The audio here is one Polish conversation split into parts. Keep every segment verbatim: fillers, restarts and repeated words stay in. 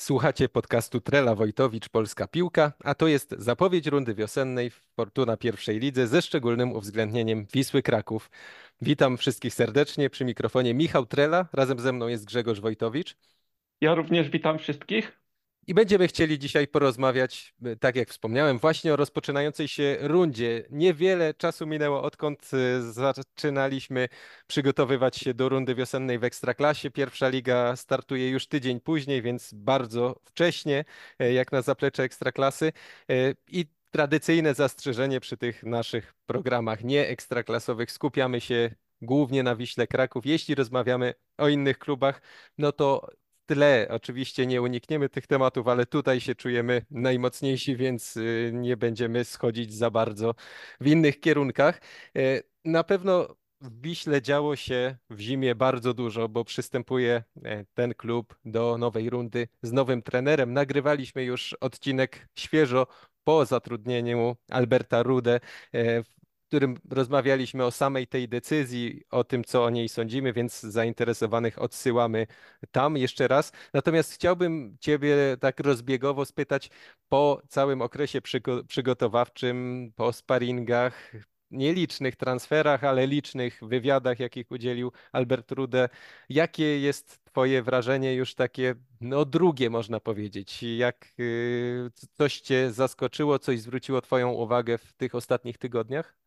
Słuchacie podcastu Trela Wojtowicz Polska Piłka, a to jest zapowiedź rundy wiosennej w Fortuna pierwszej lidze ze szczególnym uwzględnieniem Wisły Kraków. Witam wszystkich serdecznie, przy mikrofonie Michał Trela, razem ze mną jest Grzegorz Wojtowicz. Ja również witam wszystkich. I będziemy chcieli dzisiaj porozmawiać, y, tak jak wspomniałem, właśnie o rozpoczynającej się rundzie. Niewiele czasu minęło, odkąd y, zaczynaliśmy przygotowywać się do rundy wiosennej w Ekstraklasie. Pierwsza liga startuje już tydzień później, więc bardzo wcześnie, y, jak na zaplecze Ekstraklasy. Y, I tradycyjne zastrzeżenie przy tych naszych programach nie ekstraklasowych. Skupiamy się głównie na Wiśle Kraków. Jeśli rozmawiamy o innych klubach, no to tle. Oczywiście nie unikniemy tych tematów, ale tutaj się czujemy najmocniejsi, więc y, nie będziemy schodzić za bardzo w innych kierunkach. Y, Na pewno w Wiśle działo się w zimie bardzo dużo, bo przystępuje e, ten klub do nowej rundy z nowym trenerem. Nagrywaliśmy już odcinek świeżo po zatrudnieniu Alberta Rude, e, w którym rozmawialiśmy o samej tej decyzji, o tym, co o niej sądzimy, więc zainteresowanych odsyłamy tam jeszcze raz. Natomiast chciałbym Ciebie tak rozbiegowo spytać po całym okresie przygo- przygotowawczym, po sparingach, nielicznych transferach, ale licznych wywiadach, jakich udzielił Albert Rude. Jakie jest Twoje wrażenie już takie, no drugie można powiedzieć? Jak y, coś Cię zaskoczyło, coś zwróciło Twoją uwagę w tych ostatnich tygodniach?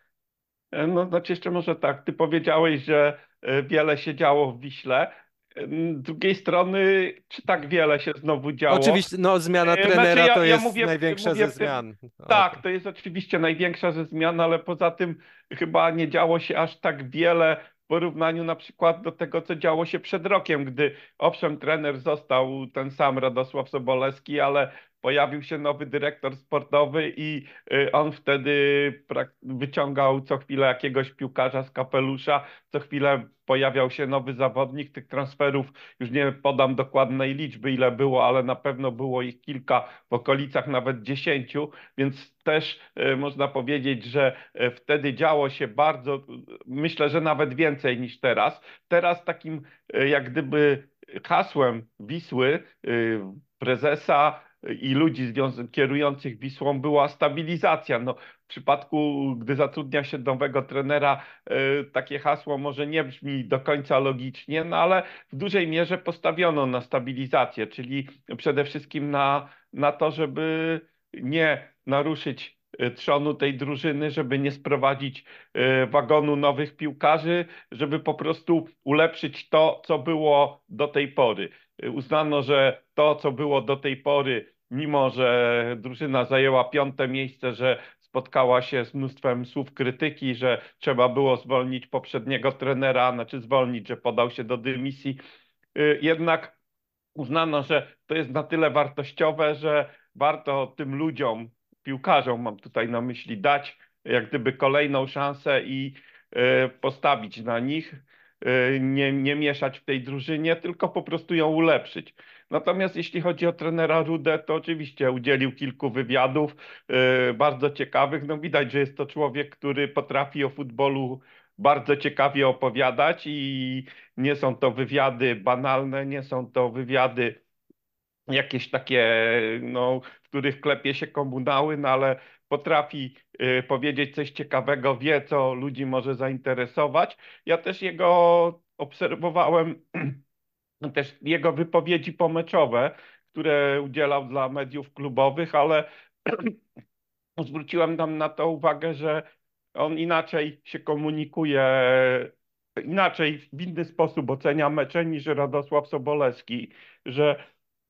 E, No, znaczy jeszcze może tak, ty powiedziałeś, że e, wiele się działo w Wiśle. E, Z drugiej strony, czy tak wiele się znowu działo? Oczywiście, no zmiana E, Znaczy trenera ja, to ja jest mówię, w- największa mówię ze w tym, zmian. O, tak, to jest oczywiście największa ze zmian, ale poza tym chyba nie działo się aż tak wiele w porównaniu na przykład do tego, co działo się przed rokiem, gdy owszem, trener został ten sam Radosław Sobolewski, ale pojawił się nowy dyrektor sportowy i y, on wtedy prak- wyciągał co chwilę jakiegoś piłkarza z kapelusza, co chwilę pojawiał się nowy zawodnik. Tych transferów już nie podam dokładnej liczby, ile było, ale na pewno było ich kilka, w okolicach nawet dziesięciu, więc też y, można powiedzieć, że y, wtedy działo się bardzo, y, myślę, że nawet więcej niż teraz. Teraz takim y, jak gdyby hasłem Wisły, y, prezesa i ludzi związ- kierujących Wisłą była stabilizacja. No, w przypadku, gdy zatrudnia się nowego trenera, y, takie hasło może nie brzmi do końca logicznie, no ale w dużej mierze postawiono na stabilizację, czyli przede wszystkim na, na to, żeby nie naruszyć y, trzonu tej drużyny, żeby nie sprowadzić y, wagonu nowych piłkarzy, żeby po prostu ulepszyć to, co było do tej pory. Y, Uznano, że to, co było do tej pory, mimo że drużyna zajęła piąte miejsce, że spotkała się z mnóstwem słów krytyki, że trzeba było zwolnić poprzedniego trenera, znaczy zwolnić, że podał się do dymisji. Y, Jednak uznano, że to jest na tyle wartościowe, że warto tym ludziom, piłkarzom mam tutaj na myśli, dać jak gdyby kolejną szansę i e, postawić na nich, e, nie, nie mieszać w tej drużynie, tylko po prostu ją ulepszyć. Natomiast jeśli chodzi o trenera Rudę, to oczywiście udzielił kilku wywiadów, e, bardzo ciekawych. No widać, że jest to człowiek, który potrafi o futbolu bardzo ciekawie opowiadać i nie są to wywiady banalne, nie są to wywiady jakieś takie, no, w których klepie się komunały, no ale potrafi y, powiedzieć coś ciekawego, wie, co ludzi może zainteresować. Ja też jego obserwowałem, też jego wypowiedzi pomeczowe, które udzielał dla mediów klubowych, ale zwróciłem tam na to uwagę, że on inaczej się komunikuje, inaczej w inny sposób ocenia mecze niż Radosław Sobolewski, że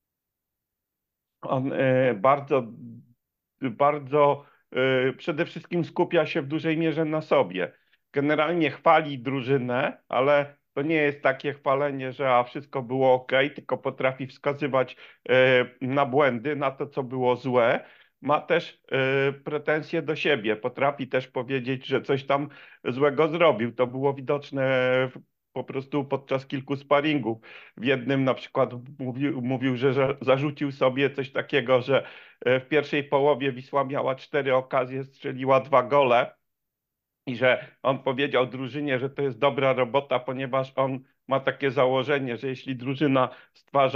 on e, bardzo, bardzo e, przede wszystkim skupia się w dużej mierze na sobie. Generalnie chwali drużynę, ale to nie jest takie chwalenie, że a wszystko było ok, tylko potrafi wskazywać e, na błędy, na to, co było złe. Ma też e, pretensje do siebie, potrafi też powiedzieć, że coś tam złego zrobił. To było widoczne w- po prostu podczas kilku sparingów. W jednym na przykład mówił, mówił że, że zarzucił sobie coś takiego, że e, w pierwszej połowie Wisła miała cztery okazje, strzeliła dwa gole i że on powiedział drużynie, że to jest dobra robota, ponieważ on ma takie założenie, że jeśli drużyna stwarza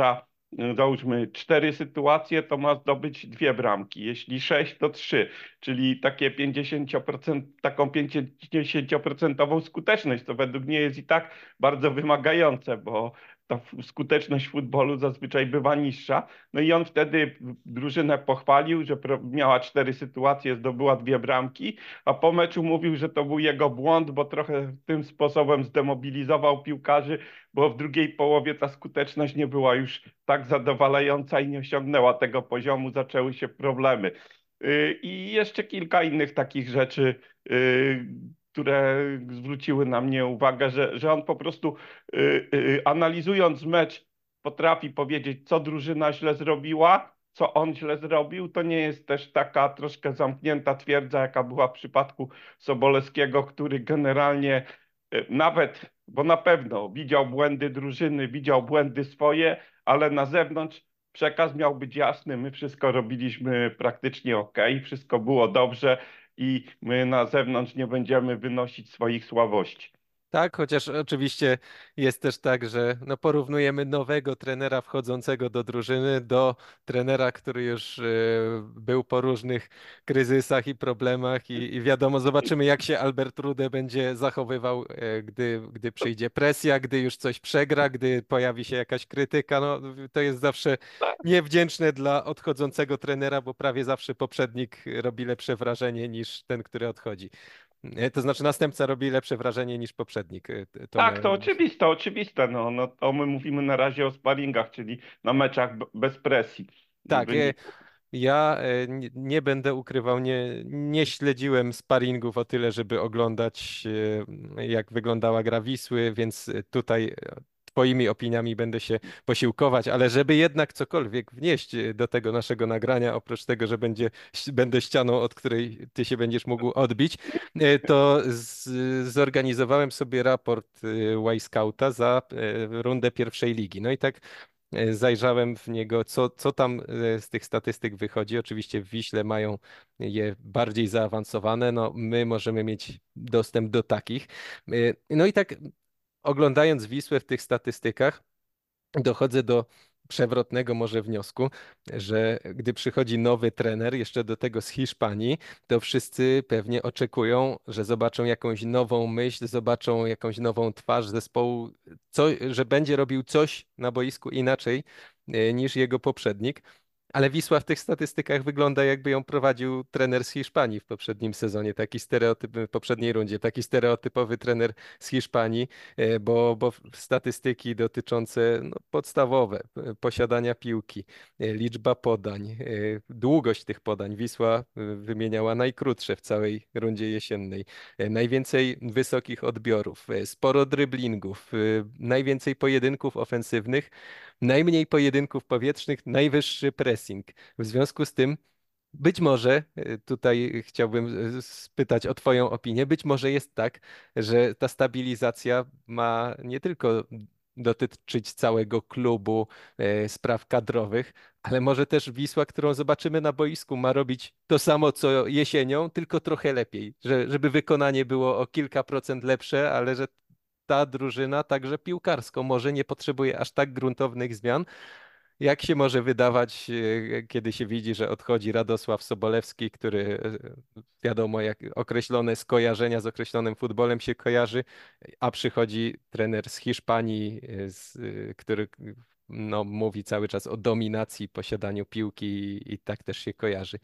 załóżmy cztery sytuacje, to ma zdobyć dwie bramki. Jeśli sześć, to trzy, czyli takie pięćdziesiąt procent, taką pięćdziesięcioprocentową skuteczność, co według mnie jest i tak bardzo wymagające, bo ta f- skuteczność futbolu zazwyczaj bywa niższa. No i on wtedy drużynę pochwalił, że pro- miała cztery sytuacje, zdobyła dwie bramki, a po meczu mówił, że to był jego błąd, bo trochę tym sposobem zdemobilizował piłkarzy, bo w drugiej połowie ta skuteczność nie była już tak zadowalająca i nie osiągnęła tego poziomu, zaczęły się problemy. Y, I jeszcze kilka innych takich rzeczy, y, które zwróciły na mnie uwagę, że, że on po prostu y, y, analizując mecz potrafi powiedzieć, co drużyna źle zrobiła, co on źle zrobił. To nie jest też taka troszkę zamknięta twierdza, jaka była w przypadku Sobolewskiego, który generalnie y, nawet, bo na pewno widział błędy drużyny, widział błędy swoje, ale na zewnątrz przekaz miał być jasny. My wszystko robiliśmy praktycznie ok, wszystko było dobrze i my na zewnątrz nie będziemy wynosić swoich słabości. Tak, chociaż oczywiście jest też tak, że no porównujemy nowego trenera wchodzącego do drużyny do trenera, który już e, był po różnych kryzysach i problemach i, i wiadomo, zobaczymy jak się Albert Rude będzie zachowywał, e, gdy, gdy przyjdzie presja, gdy już coś przegra, gdy pojawi się jakaś krytyka. No, to jest zawsze niewdzięczne dla odchodzącego trenera, bo prawie zawsze poprzednik robi lepsze wrażenie niż ten, który odchodzi. E, To znaczy następca robi lepsze wrażenie niż poprzednik. E, t- To Tak, to miałem na myśli. oczywiste, oczywiste. No, no to my mówimy na razie o sparingach, czyli na meczach b- bez presji. Tak, e, Wyniku. ja e, nie, nie będę ukrywał, nie, nie śledziłem sparingów o tyle, żeby oglądać e, jak wyglądała gra Wisły, więc tutaj e, Twoimi opiniami będę się posiłkować, ale żeby jednak cokolwiek wnieść e, do tego naszego nagrania, oprócz tego, że będzie, będę ścianą, od której Ty się będziesz mógł odbić, e, to z, zorganizowałem sobie raport e, Y-Scouta za e, rundę pierwszej ligi. No i tak e, zajrzałem w niego, co, co tam e, z tych statystyk wychodzi. Oczywiście w Wiśle mają je bardziej zaawansowane, no my możemy mieć dostęp do takich. E, No i tak oglądając Wisłę w tych statystykach, dochodzę do przewrotnego może wniosku, że gdy przychodzi nowy trener, jeszcze do tego z Hiszpanii, to wszyscy pewnie oczekują, że zobaczą jakąś nową myśl, zobaczą jakąś nową twarz zespołu, co, że będzie robił coś na boisku inaczej e, niż jego poprzednik. Ale Wisła w tych statystykach wygląda, jakby ją prowadził trener z Hiszpanii w poprzednim sezonie, taki stereotyp, w poprzedniej rundzie, taki stereotypowy trener z Hiszpanii, e, bo, bo statystyki dotyczące no, podstawowe, e, posiadania piłki, e, liczba podań, e, długość tych podań. Wisła e, wymieniała najkrótsze w całej rundzie jesiennej, e, najwięcej wysokich odbiorów, e, sporo dryblingów, e, najwięcej pojedynków ofensywnych, najmniej pojedynków powietrznych, najwyższy pressing. W związku z tym być może, e, tutaj chciałbym e, spytać o Twoją opinię, być może jest tak, że ta stabilizacja ma nie tylko dotyczyć całego klubu, e, spraw kadrowych, ale może też Wisła, którą zobaczymy na boisku, ma robić to samo co jesienią, tylko trochę lepiej, że, żeby wykonanie było o kilka procent lepsze, ale że ta drużyna także piłkarsko może nie potrzebuje aż tak gruntownych zmian, jak się może wydawać, e, kiedy się widzi, że odchodzi Radosław Sobolewski, który e, wiadomo, jak określone skojarzenia z określonym futbolem się kojarzy, a przychodzi trener z Hiszpanii, e, z, e, który no, mówi cały czas o dominacji, posiadaniu piłki i, i tak też się kojarzy.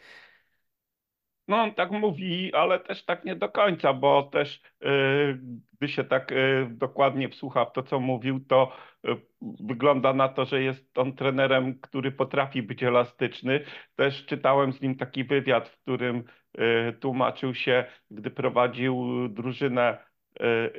No on tak mówi, ale też tak nie do końca, bo też y, gdy się tak y, dokładnie wsłucha w to, co mówił, to y, wygląda na to, że jest on trenerem, który potrafi być elastyczny. Też czytałem z nim taki wywiad, w którym y, tłumaczył się, gdy prowadził drużynę y,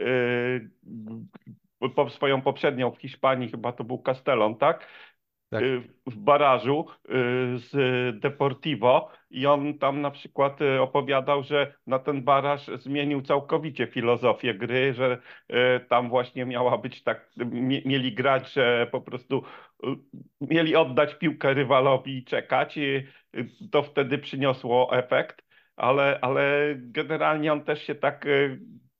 y, po swoją poprzednią w Hiszpanii, chyba to był Castellon, tak? Tak. y, w barażu y, z Deportivo i on tam na przykład y, opowiadał, że na ten baraż zmienił całkowicie filozofię gry, że y, tam właśnie miała być tak, mie- mieli grać, że po prostu y, mieli oddać piłkę rywalowi i czekać i y, to wtedy przyniosło efekt, ale, ale generalnie on też się tak y,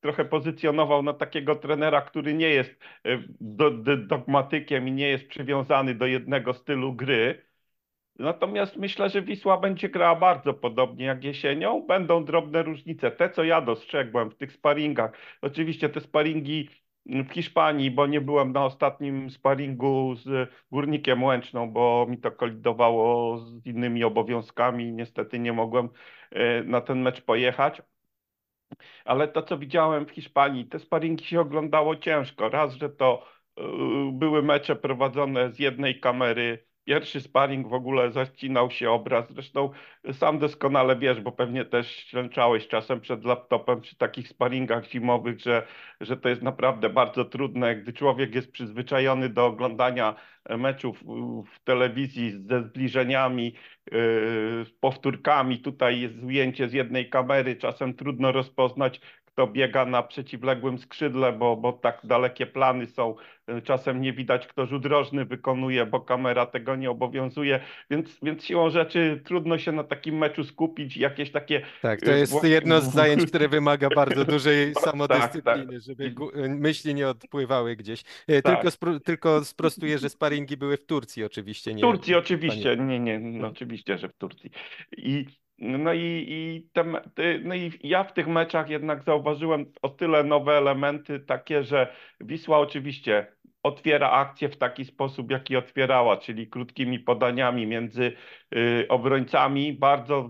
trochę pozycjonował na takiego trenera, który nie jest e, do, do, dogmatykiem i nie jest przywiązany do jednego stylu gry. Natomiast myślę, że Wisła będzie grała bardzo podobnie jak jesienią. Będą drobne różnice. Te, co ja dostrzegłem w tych sparingach. Oczywiście te sparingi w Hiszpanii, bo nie byłem na ostatnim sparingu z Górnikiem Łęczną, bo mi to kolidowało z innymi obowiązkami i niestety nie mogłem e, na ten mecz pojechać. Ale to, co widziałem w Hiszpanii, te sparingi się oglądało ciężko. Raz, że to y, były mecze prowadzone z jednej kamery. Pierwszy sparring w ogóle zacinał się obraz. Zresztą sam doskonale wiesz, bo pewnie też ślęczałeś czasem przed laptopem przy takich sparingach zimowych, że, że to jest naprawdę bardzo trudne, gdy człowiek jest przyzwyczajony do oglądania meczów w telewizji ze zbliżeniami, z powtórkami. Tutaj jest ujęcie z jednej kamery, czasem trudno rozpoznać, kto biega na przeciwległym skrzydle, bo, bo tak dalekie plany są. Czasem nie widać, kto rzut rożny wykonuje, bo kamera tego nie obowiązuje, więc, więc siłą rzeczy trudno się na takim meczu skupić. Jakieś takie Tak, to y, jest włos- jedno z zajęć, które wymaga bardzo dużej tak, tak. samodyscypliny, żeby I, gu- myśli nie odpływały gdzieś. E, Tylko, tak. spro, tylko sprostuję, że sparingi były w Turcji oczywiście, W nie Turcji w Hiszpanii. oczywiście, nie, nie, no oczywiście, że w Turcji. I, no i, i, te, me- ty- no i ja w tych meczach jednak zauważyłem o tyle nowe elementy takie, że Wisła oczywiście otwiera akcję w taki sposób, jaki otwierała, czyli krótkimi podaniami między y, obrońcami, bardzo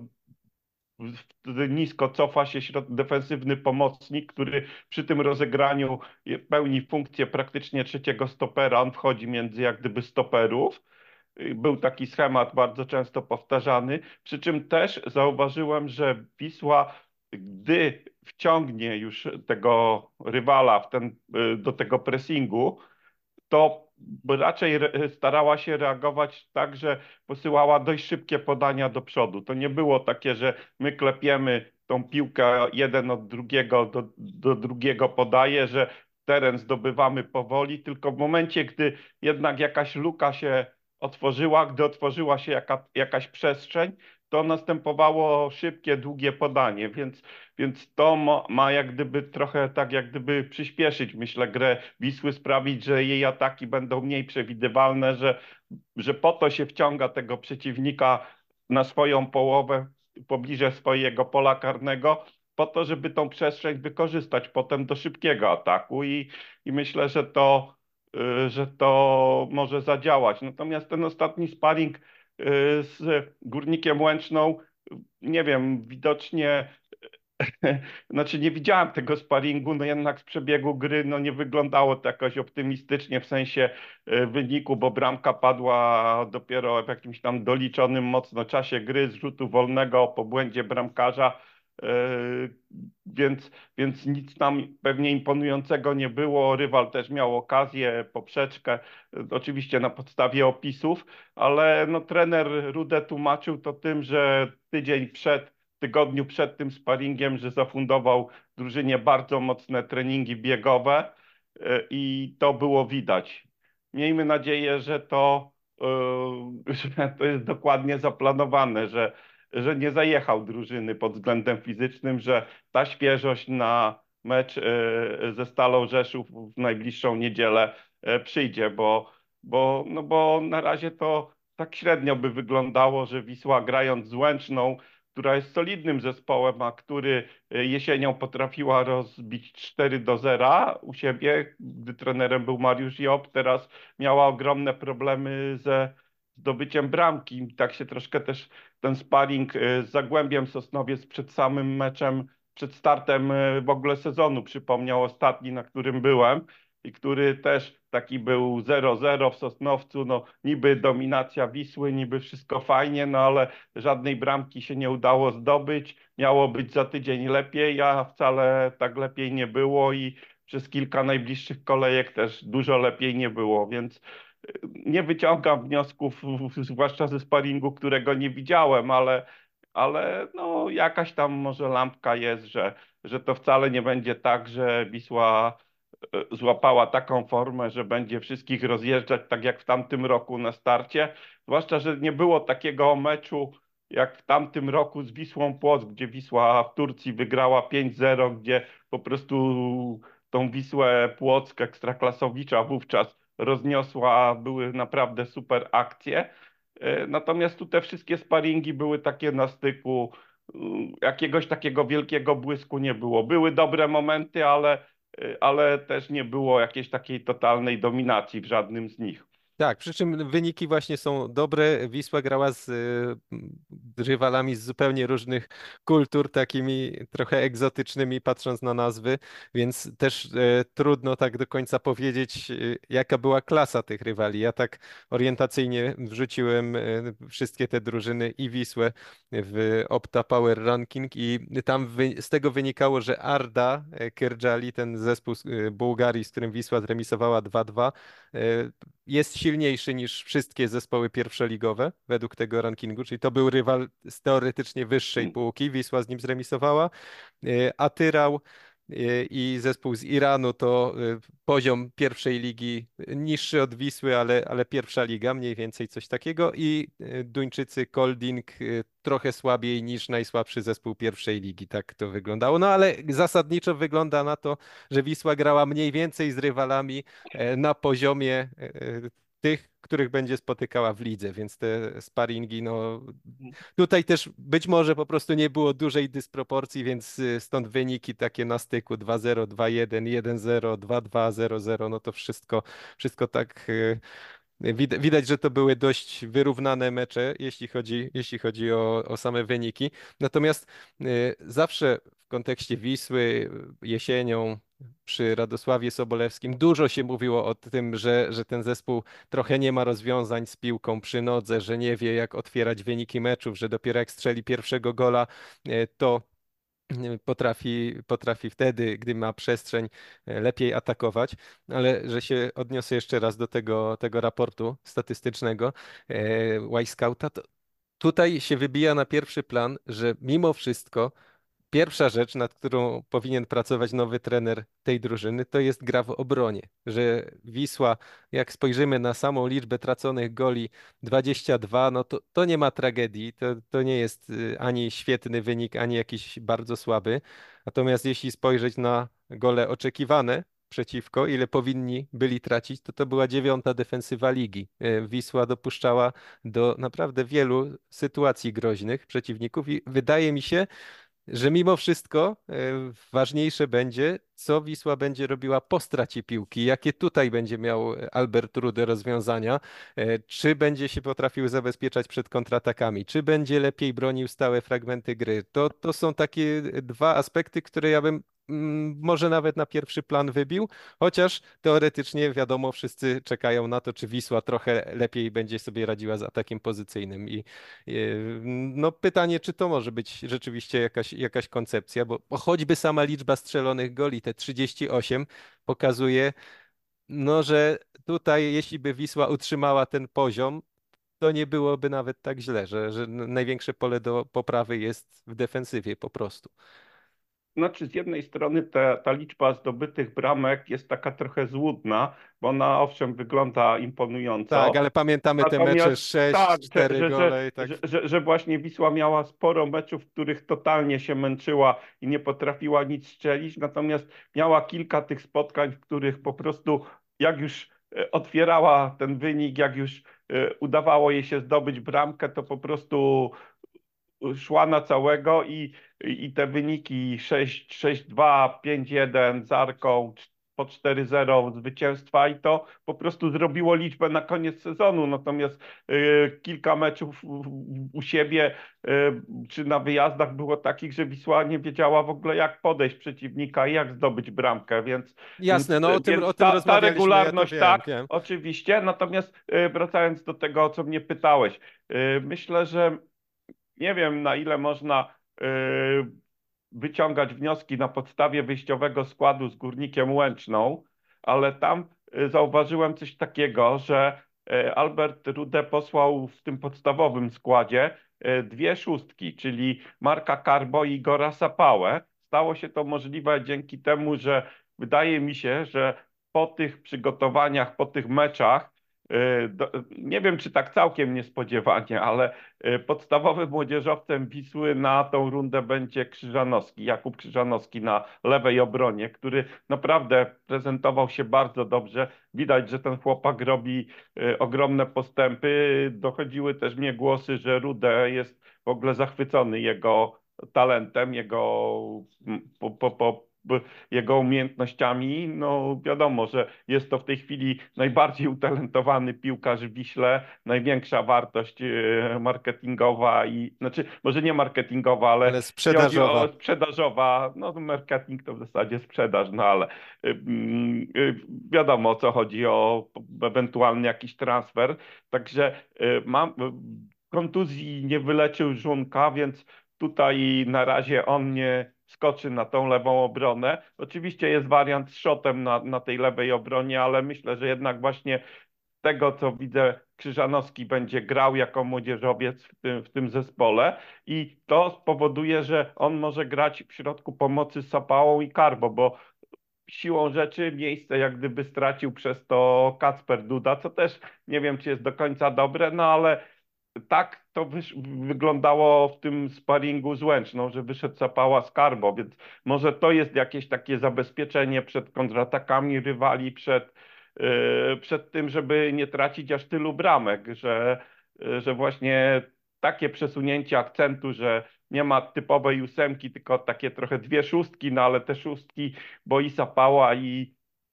wtedy nisko cofa się środ defensywny pomocnik, który przy tym rozegraniu pełni funkcję praktycznie trzeciego stopera. On wchodzi między jak gdyby stoperów. Był taki schemat bardzo często powtarzany, przy czym też zauważyłem, że Wisła, gdy wciągnie już tego rywala w ten, do tego pressingu, to raczej re- starała się reagować tak, że posyłała dość szybkie podania do przodu. To nie było takie, że my klepiemy tą piłkę jeden od drugiego do, do drugiego podaje, że teren zdobywamy powoli, tylko w momencie, gdy jednak jakaś luka się otworzyła, gdy otworzyła się jaka, jakaś przestrzeń, to następowało szybkie, długie podanie, więc więc to ma, ma jak gdyby trochę tak jak gdyby przyspieszyć, myślę, grę Wisły, sprawić, że jej ataki będą mniej przewidywalne, że, że po to się wciąga tego przeciwnika na swoją połowę, pobliże swojego pola karnego, po to, żeby tą przestrzeń wykorzystać potem do szybkiego ataku i, i myślę, że to, y, że to może zadziałać. Natomiast ten ostatni sparring y, z Górnikiem Łęczną, nie wiem, widocznie znaczy nie widziałem tego sparingu, no jednak z przebiegu gry no nie wyglądało to jakoś optymistycznie w sensie e, wyniku, bo bramka padła dopiero w jakimś tam doliczonym mocno czasie gry z rzutu wolnego po błędzie bramkarza. E, Więc, więc nic tam pewnie imponującego nie było. Rywal też miał okazję, poprzeczkę, e, oczywiście na podstawie opisów, ale no, trener Rudę tłumaczył to tym, że tydzień przed tygodniu przed tym sparingiem, że zafundował drużynie bardzo mocne treningi biegowe e, i to było widać. Miejmy nadzieję, że to, e, że to jest dokładnie zaplanowane, że, że nie zajechał drużyny pod względem fizycznym, że ta świeżość na mecz e, ze Stalą Rzeszów w najbliższą niedzielę e, przyjdzie, bo, bo, no bo na razie to tak średnio by wyglądało, że Wisła grając z Łęczną, która jest solidnym zespołem, a który e, jesienią potrafiła rozbić cztery do zera u siebie, gdy trenerem był Mariusz Job, teraz miała ogromne problemy ze zdobyciem bramki. Tak się troszkę też ten sparring e, z Zagłębiem Sosnowiec przed samym meczem, przed startem e, w ogóle sezonu przypomniał ostatni, na którym byłem i który też taki był zero zero w Sosnowcu, no niby dominacja Wisły, niby wszystko fajnie, no ale żadnej bramki się nie udało zdobyć. Miało być za tydzień lepiej, a wcale tak lepiej nie było i przez kilka najbliższych kolejek też dużo lepiej nie było, więc y, nie wyciągam wniosków, zwłaszcza ze sparingu, którego nie widziałem, ale, ale no jakaś tam może lampka jest, że, że to wcale nie będzie tak, że Wisła y, złapała taką formę, że będzie wszystkich rozjeżdżać tak jak w tamtym roku na starcie. Zwłaszcza, że nie było takiego meczu jak w tamtym roku z Wisłą Płock, gdzie Wisła w Turcji wygrała pięć zero, gdzie po prostu tą Wisłę Płock ekstraklasowicza wówczas rozniosła, były naprawdę super akcje. E, Natomiast tu te wszystkie sparingi były takie na styku, y, jakiegoś takiego wielkiego błysku nie było. Były dobre momenty, ale, y, ale też nie było jakiejś takiej totalnej dominacji w żadnym z nich. Tak, przy czym wyniki właśnie są dobre. Wisła grała z y, rywalami z zupełnie różnych kultur, takimi trochę egzotycznymi, patrząc na nazwy, więc też e, trudno tak do końca powiedzieć, e, jaka była klasa tych rywali. Ja tak orientacyjnie wrzuciłem e, wszystkie te drużyny i Wisłę w Opta Power Ranking i tam wy, z tego wynikało, że Arda e, Kerdżali, ten zespół z e, Bułgarii, z którym Wisła zremisowała dwa dwa, jest silniejszy niż wszystkie zespoły pierwszoligowe według tego rankingu, czyli to był rywal z teoretycznie wyższej półki, Wisła z nim zremisowała. E, Atyrał e, i zespół z Iranu to e, poziom pierwszej ligi niższy od Wisły, ale, ale pierwsza liga, mniej więcej coś takiego i e, Duńczycy Kolding e, trochę słabiej niż najsłabszy zespół pierwszej ligi, tak to wyglądało. No ale zasadniczo wygląda na to, że Wisła grała mniej więcej z rywalami e, na poziomie e, tych, których będzie spotykała w lidze, więc te sparingi, no tutaj też być może po prostu nie było dużej dysproporcji, więc y, stąd wyniki takie na styku dwa zero, dwa jeden, jeden zero, dwa dwa, zero zero, no to wszystko, wszystko tak y, Wid- Widać, że to były dość wyrównane mecze, jeśli chodzi, jeśli chodzi o, o same wyniki. Natomiast y, zawsze w kontekście Wisły y, jesienią przy Radosławie Sobolewskim dużo się mówiło o tym, że, że ten zespół trochę nie ma rozwiązań z piłką przy nodze, że nie wie, jak otwierać wyniki meczów, że dopiero jak strzeli pierwszego gola, y, to potrafi, potrafi wtedy, gdy ma przestrzeń, e, lepiej atakować, ale że się odniosę jeszcze raz do tego, tego raportu statystycznego e, Y-Scouta, to tutaj się wybija na pierwszy plan, że mimo wszystko pierwsza rzecz, nad którą powinien pracować nowy trener tej drużyny, to jest gra w obronie. Że Wisła, jak spojrzymy na samą liczbę traconych goli dwadzieścia dwa, no to, to nie ma tragedii. To, to nie jest y, ani świetny wynik, ani jakiś bardzo słaby. Natomiast jeśli spojrzeć na gole oczekiwane przeciwko, ile powinni byli tracić, to to była dziewiąta defensywa ligi. Y, Wisła dopuszczała do naprawdę wielu sytuacji groźnych przeciwników i wydaje mi się, że mimo wszystko e, ważniejsze będzie, co Wisła będzie robiła po stracie piłki, jakie tutaj będzie miał Albert Rude rozwiązania, e, czy będzie się potrafił zabezpieczać przed kontratakami, czy będzie lepiej bronił stałe fragmenty gry. To, to są takie dwa aspekty, które ja bym mm, może nawet na pierwszy plan wybił, chociaż teoretycznie wiadomo, wszyscy czekają na to, czy Wisła trochę lepiej będzie sobie radziła z atakiem pozycyjnym i Yy, no pytanie, czy to może być rzeczywiście jakaś, jakaś koncepcja, bo, bo choćby sama liczba strzelonych goli, te trzydzieści osiem, pokazuje, no, że tutaj jeśli by Wisła utrzymała ten poziom, to nie byłoby nawet tak źle, że, że największe pole do poprawy jest w defensywie po prostu. Znaczy, z jednej strony ta, ta liczba zdobytych bramek jest taka trochę złudna, bo ona owszem wygląda Tak, imponująco. ale pamiętamy te mecze Natomiast sześć, tak, że, cztery że, że, gole i tak. że, że, że właśnie Wisła miała sporo meczów, w których totalnie się męczyła i nie potrafiła nic strzelić, natomiast miała kilka tych spotkań, w których po prostu jak już e, otwierała ten wynik, jak już e, udawało jej się zdobyć bramkę, to po prostu szła na całego i, i te wyniki sześć sześć dwa, pięć jeden z Arką, po cztery zero zwycięstwa i to po prostu zrobiło liczbę na koniec sezonu. Natomiast y, kilka meczów u, u siebie y, czy na wyjazdach było takich, że Wisła nie wiedziała w ogóle jak podejść przeciwnika i jak zdobyć bramkę, więc, Jasne, więc, no o tym, o więc tym ta, ta rozmawialiśmy, ja to regularność wiem, tak, wiem. oczywiście. Natomiast y, wracając do tego, o co mnie pytałeś, y, myślę, że nie wiem, na ile można y, wyciągać wnioski na podstawie wyjściowego składu z Górnikiem Łęczną, ale tam y, zauważyłem coś takiego, że y, Albert Rude posłał w tym podstawowym składzie y, dwie szóstki, czyli Marka Karbo i Igora Sapałę. Stało się to możliwe dzięki temu, że wydaje mi się, że po tych przygotowaniach, po tych meczach y, do, nie wiem czy tak całkiem niespodziewanie, ale y, podstawowym młodzieżowcem Wisły na tą rundę będzie Krzyżanowski, Jakub Krzyżanowski na lewej obronie, który naprawdę prezentował się bardzo dobrze. Widać, że ten chłopak robi y, ogromne postępy. Dochodziły też mnie głosy, że Rude jest w ogóle zachwycony jego talentem, jego mm, po, po, po, jego umiejętnościami. No wiadomo, że jest to w tej chwili najbardziej utalentowany piłkarz w Wiśle, największa wartość e, marketingowa i, znaczy może nie marketingowa, ale Ale jeśli chodzi o sprzedażowa. sprzedażowa, no marketing to w zasadzie sprzedaż, no ale y, y, wiadomo o co chodzi, o ewentualny jakiś transfer. Także y, mam kontuzji nie wyleczył Żunka, więc tutaj na razie on nie skoczy na tą lewą obronę. Oczywiście jest wariant z Szotem na, na tej lewej obronie, ale myślę, że jednak właśnie tego, co widzę, Krzyżanowski będzie grał jako młodzieżowiec w tym, w tym zespole i to spowoduje, że on może grać w środku pomocy z Sapałą i Karbo, bo siłą rzeczy miejsce jak gdyby stracił przez to Kacper Duda, co też nie wiem, czy jest do końca dobre, no ale tak to wysz- wyglądało w tym sparingu z Łęczną, że wyszedł Sapała z Karbo, więc może to jest jakieś takie zabezpieczenie przed kontratakami rywali, przed, yy, przed tym, żeby nie tracić aż tylu bramek, że, yy, że właśnie takie przesunięcie akcentu, że nie ma typowej ósemki, tylko takie trochę dwie szóstki, no ale te szóstki, bo i Sapała i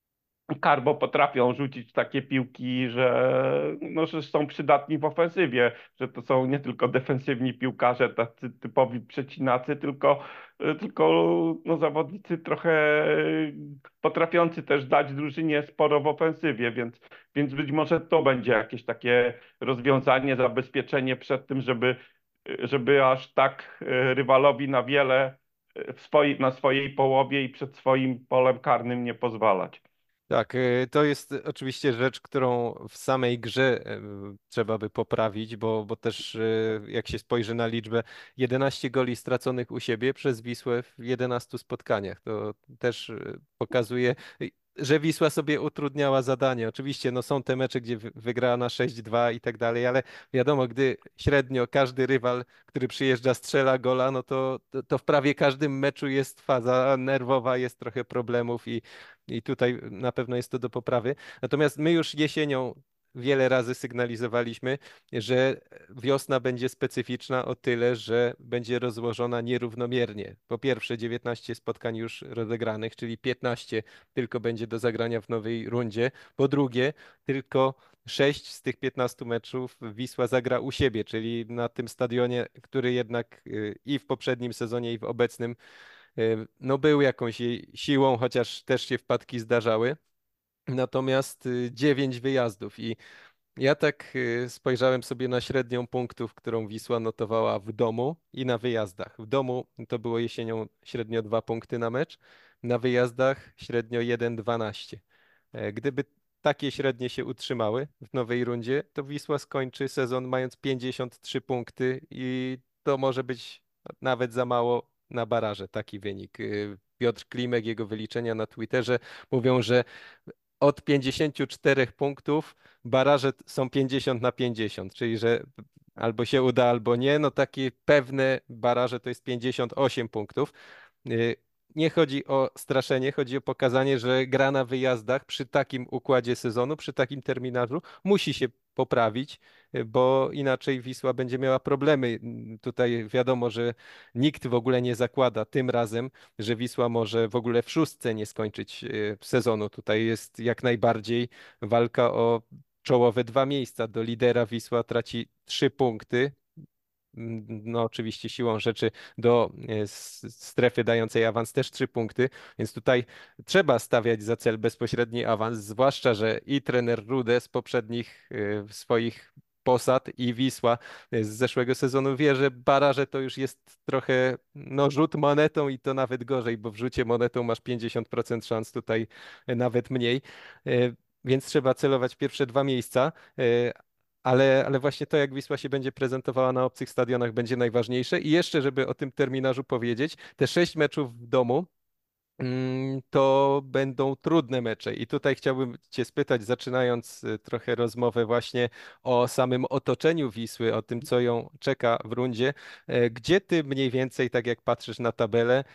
Karbo potrafią rzucić takie piłki, że, no, że są przydatni w ofensywie, że to są nie tylko defensywni piłkarze, tacy typowi przecinacy, tylko, tylko no, zawodnicy trochę potrafiący też dać drużynie sporo w ofensywie, więc, więc być może to będzie jakieś takie rozwiązanie, zabezpieczenie przed tym, żeby, żeby aż tak e, rywalowi na wiele e, w swojej, na swojej połowie i przed swoim polem karnym nie pozwalać. Tak, y, to jest oczywiście rzecz, którą w samej grze y, trzeba by poprawić, bo, bo też y, jak się spojrzy na liczbę jedenaście goli straconych u siebie przez Wisłę w jedenastu spotkaniach, to też y, pokazuje, y, że Wisła sobie utrudniała zadanie. Oczywiście no, są te mecze, gdzie wy- wygrała na sześć dwa i tak dalej, ale wiadomo, gdy średnio każdy rywal, który przyjeżdża, strzela gola, no to, to, to w prawie każdym meczu jest faza nerwowa, jest trochę problemów i i tutaj na pewno jest to do poprawy. Natomiast my już jesienią wiele razy sygnalizowaliśmy, że wiosna będzie specyficzna o tyle, że będzie rozłożona nierównomiernie. Po pierwsze, dziewiętnaście spotkań już rozegranych, czyli piętnaście tylko będzie do zagrania w nowej rundzie. Po drugie, tylko sześć z tych piętnastu meczów Wisła zagra u siebie, czyli na tym stadionie, który jednak y, i w poprzednim sezonie, i w obecnym y, no był jakąś jej siłą, chociaż też się wpadki zdarzały. Natomiast y, dziewięć wyjazdów i ja tak y, spojrzałem sobie na średnią punktów, którą Wisła notowała w domu i na wyjazdach. W domu to było jesienią średnio dwa punkty na mecz, na wyjazdach średnio jeden przecinek dwanaście. E, Gdyby takie średnie się utrzymały w nowej rundzie, to Wisła skończy sezon mając pięćdziesiąt trzy punkty i to może być nawet za mało na baraże, taki wynik. Y, Piotr Klimek, jego wyliczenia na Twitterze mówią, że od pięćdziesięciu czterech punktów baraże t- są pięćdziesiąt na pięćdziesiąt, czyli że albo się uda, albo nie. No takie pewne baraże to jest pięćdziesiąt osiem punktów. Y, Nie chodzi o straszenie, chodzi o pokazanie, że gra na wyjazdach przy takim układzie sezonu, przy takim terminarzu musi się poprawić, y, bo inaczej Wisła będzie miała problemy. Mm, Tutaj wiadomo, że nikt w ogóle nie zakłada tym razem, że Wisła może w ogóle w szóstce nie skończyć y, sezonu. Tutaj jest jak najbardziej walka o czołowe dwa miejsca. Do lidera Wisła traci trzy punkty, mm, no oczywiście siłą rzeczy do e, s- strefy dającej awans też trzy punkty, więc tutaj trzeba stawiać za cel bezpośredni awans, zwłaszcza, że i trener Rude z poprzednich e, swoich posad i Wisła e, z zeszłego sezonu wie, że baraże to już jest trochę no, rzut monetą i to nawet gorzej, bo w rzucie monetą masz pięćdziesiąt procent szans, tutaj e, nawet mniej. E, Więc trzeba celować w pierwsze dwa miejsca. E, ale, ale właśnie to, jak Wisła się będzie prezentowała na obcych stadionach, będzie najważniejsze. I jeszcze, żeby o tym terminarzu powiedzieć, te sześć meczów w domu mm, to będą trudne mecze. I tutaj chciałbym Cię spytać, zaczynając y, trochę rozmowę właśnie o samym otoczeniu Wisły, o tym, co ją czeka w rundzie. E, Gdzie Ty mniej więcej, tak jak patrzysz na tabelę,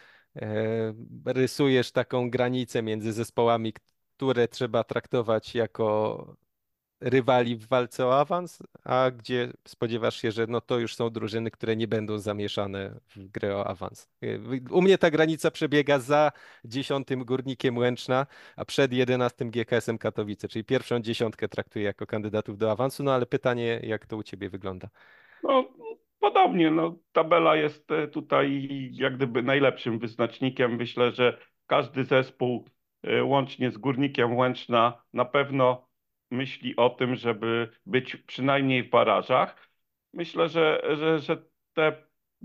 e, rysujesz taką granicę między zespołami, które trzeba traktować jako rywali w walce o awans, a gdzie spodziewasz się, że no to już są drużyny, które nie będą zamieszane w grę o awans. U mnie ta granica przebiega za dziesiątym Górnikiem Łęczna, a przed jedenastym G K S-em Katowice, czyli pierwszą dziesiątkę traktuję jako kandydatów do awansu, no ale pytanie, jak to u ciebie wygląda? No, podobnie, no, tabela jest e, tutaj jak gdyby najlepszym wyznacznikiem. Myślę, że każdy zespół, e, łącznie z Górnikiem Łęczna, na pewno myśli o tym, żeby być przynajmniej w barażach. Myślę, że, że, że te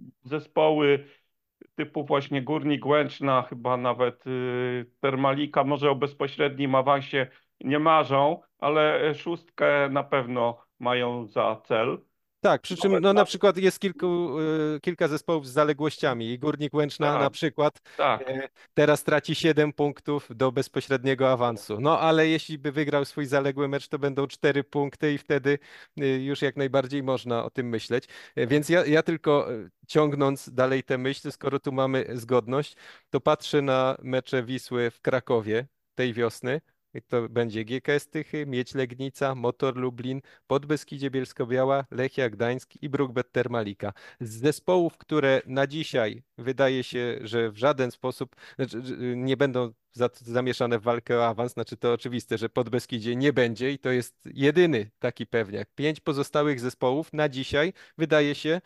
zespoły typu właśnie Górnik Łęczna, chyba nawet y, Termalika, może o bezpośrednim awansie nie marzą, ale szóstkę na pewno mają za cel. Tak, przy czym Nawet, no, na nawet, przykład jest kilku, y, kilka zespołów z zaległościami i Górnik Łęczna na tak, przykład tak. e, teraz traci siedem punktów do bezpośredniego awansu. No ale jeśli by wygrał swój zaległy mecz, to będą cztery punkty i wtedy y, już jak najbardziej można o tym myśleć. E, Więc ja, ja tylko e, ciągnąc dalej tę myśl, skoro tu mamy zgodność, to patrzę na mecze Wisły w Krakowie tej wiosny. I to będzie G K S Tychy, Miedź Legnica, Motor Lublin, Podbeskidzie Bielsko-Biała, Lechia Gdańsk i Brookbet Termalika. Z zespołów, które na dzisiaj wydaje się, że w żaden sposób znaczy, że nie będą za- zamieszane w walkę o awans, znaczy to oczywiste, że Podbeskidzie nie będzie i to jest jedyny taki pewniak. Pięć pozostałych zespołów na dzisiaj wydaje się,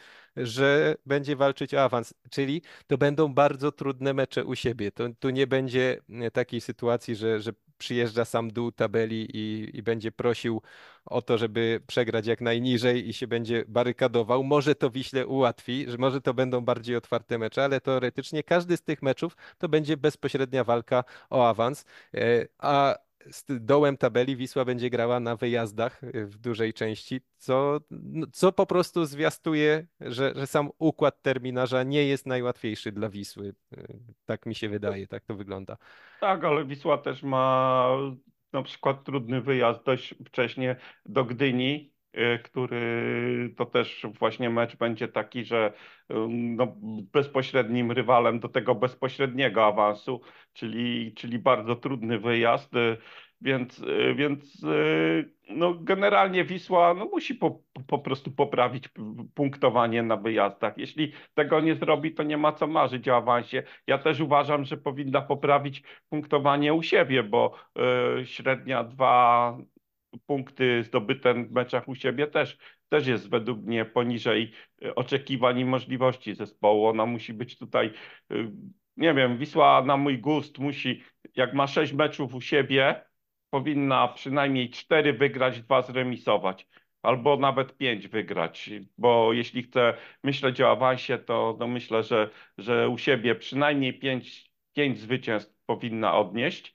że będzie walczyć o awans, czyli to będą bardzo trudne mecze u siebie. To, tu nie będzie e, takiej sytuacji, że, że przyjeżdża sam dół tabeli i, i będzie prosił o to, żeby przegrać jak najniżej i się będzie barykadował. Może to Wiśle ułatwi, że może to będą bardziej otwarte mecze, ale teoretycznie każdy z tych meczów to będzie bezpośrednia walka o awans. E, A z dołem tabeli Wisła będzie grała na wyjazdach e, w dużej części, co, no, co po prostu zwiastuje, że, że sam układ terminarza nie jest najłatwiejszy dla Wisły. E, Tak mi się wydaje, tak to wygląda. Tak, ale Wisła też ma na przykład trudny wyjazd dość wcześnie do Gdyni, y, który to też właśnie mecz będzie taki, że ym, no, bezpośrednim rywalem do tego bezpośredniego awansu, czyli, czyli bardzo trudny wyjazd. y, Więc, y, więc y, no, generalnie Wisła no, musi po, po prostu poprawić p- punktowanie na wyjazdach. Jeśli tego nie zrobi, to nie ma co marzyć o awansie. Ja też uważam, że powinna poprawić punktowanie u siebie, bo y, średnia dwa punkty zdobyte w meczach u siebie też, też jest według mnie poniżej y, oczekiwań i możliwości zespołu. Ona musi być tutaj, y, nie wiem, Wisła na mój gust musi, jak ma sześć meczów u siebie, powinna przynajmniej cztery wygrać, dwa zremisować. Albo nawet pięć wygrać, bo jeśli chce myśleć o awansie, to, to myślę, że, że u siebie przynajmniej pięć, pięć zwycięstw powinna odnieść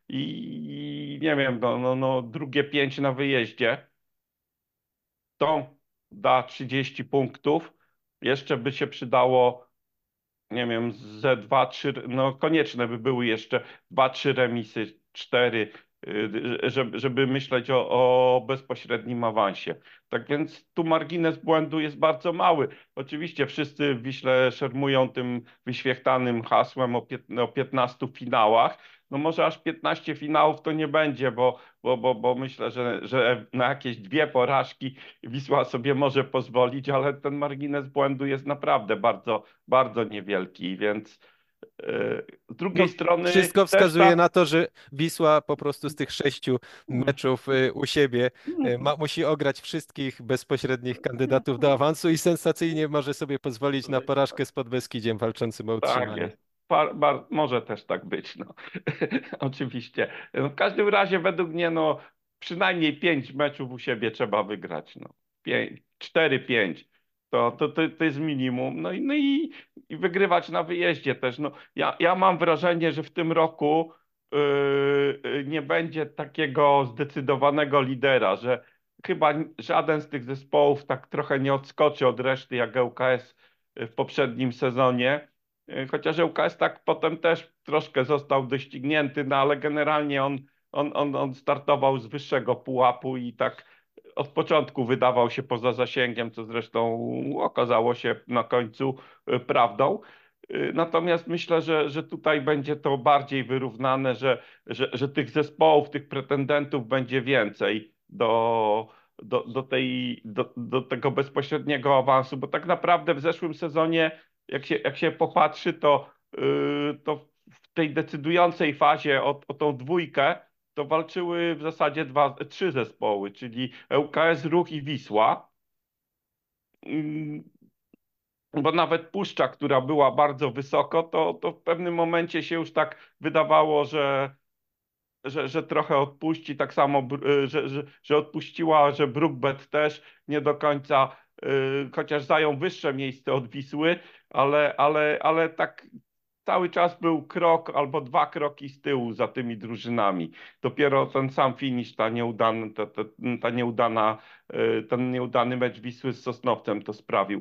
i nie wiem, no, no, no, drugie pięć na wyjeździe, to da trzydzieści punktów. Jeszcze by się przydało, nie wiem, ze dwa, trzy, no konieczne by były jeszcze dwa, trzy remisy, cztery, y, żeby, żeby myśleć o, o bezpośrednim awansie. Tak więc tu margines błędu jest bardzo mały. Oczywiście wszyscy w Wiśle szermują tym wyświechtanym hasłem o, pię- o piętnastu finałach. No może aż piętnaście finałów to nie będzie, bo, bo, bo, bo myślę, że, że na jakieś dwie porażki Wisła sobie może pozwolić, ale ten margines błędu jest naprawdę bardzo bardzo niewielki, więc e, z drugiej No, strony wszystko też wskazuje ta. na to, że Wisła po prostu z tych sześciu meczów y, u siebie y, ma, musi ograć wszystkich bezpośrednich kandydatów do awansu i sensacyjnie może sobie pozwolić na porażkę z Podbeskidziem walczącym o Tak utrzymanie. jest. Par, bar, może też tak być, no. Oczywiście. No, w każdym razie według mnie, no, przynajmniej pięć meczów u siebie trzeba wygrać, no. Pięć, cztery, pięć. To, to, to, to jest minimum. No i, no i, i wygrywać na wyjeździe też. No, ja, ja mam wrażenie, że w tym roku yy, yy, nie będzie takiego zdecydowanego lidera, że chyba żaden z tych zespołów tak trochę nie odskoczy od reszty jak ŁKS w poprzednim sezonie. E, Chociaż ŁKS tak potem też troszkę został doścignięty, no ale generalnie on, on, on, on startował z wyższego pułapu i tak od początku wydawał się poza zasięgiem, co zresztą okazało się na końcu e, prawdą. E, Natomiast myślę, że, że tutaj będzie to bardziej wyrównane, że, że, że tych zespołów, tych pretendentów będzie więcej do, do, do, tej, do, do tego bezpośredniego awansu, bo tak naprawdę w zeszłym sezonie jak się, jak się popatrzy, to, yy, to w tej decydującej fazie o, o tą dwójkę to walczyły w zasadzie dwa, trzy zespoły, czyli ŁKS, Ruch i Wisła. Yy, Bo nawet Puszcza, która była bardzo wysoko, to, to w pewnym momencie się już tak wydawało, że, że, że trochę odpuści, tak samo, Br- y, że, że, że odpuściła, że Brookbet też nie do końca, y, chociaż zajął wyższe miejsce od Wisły, ale, ale, ale tak cały czas był krok albo dwa kroki z tyłu za tymi drużynami. Dopiero ten sam finish, ta nieudana, ta, ta, ta nieudana, y, ten nieudany mecz Wisły z Sosnowcem to sprawił,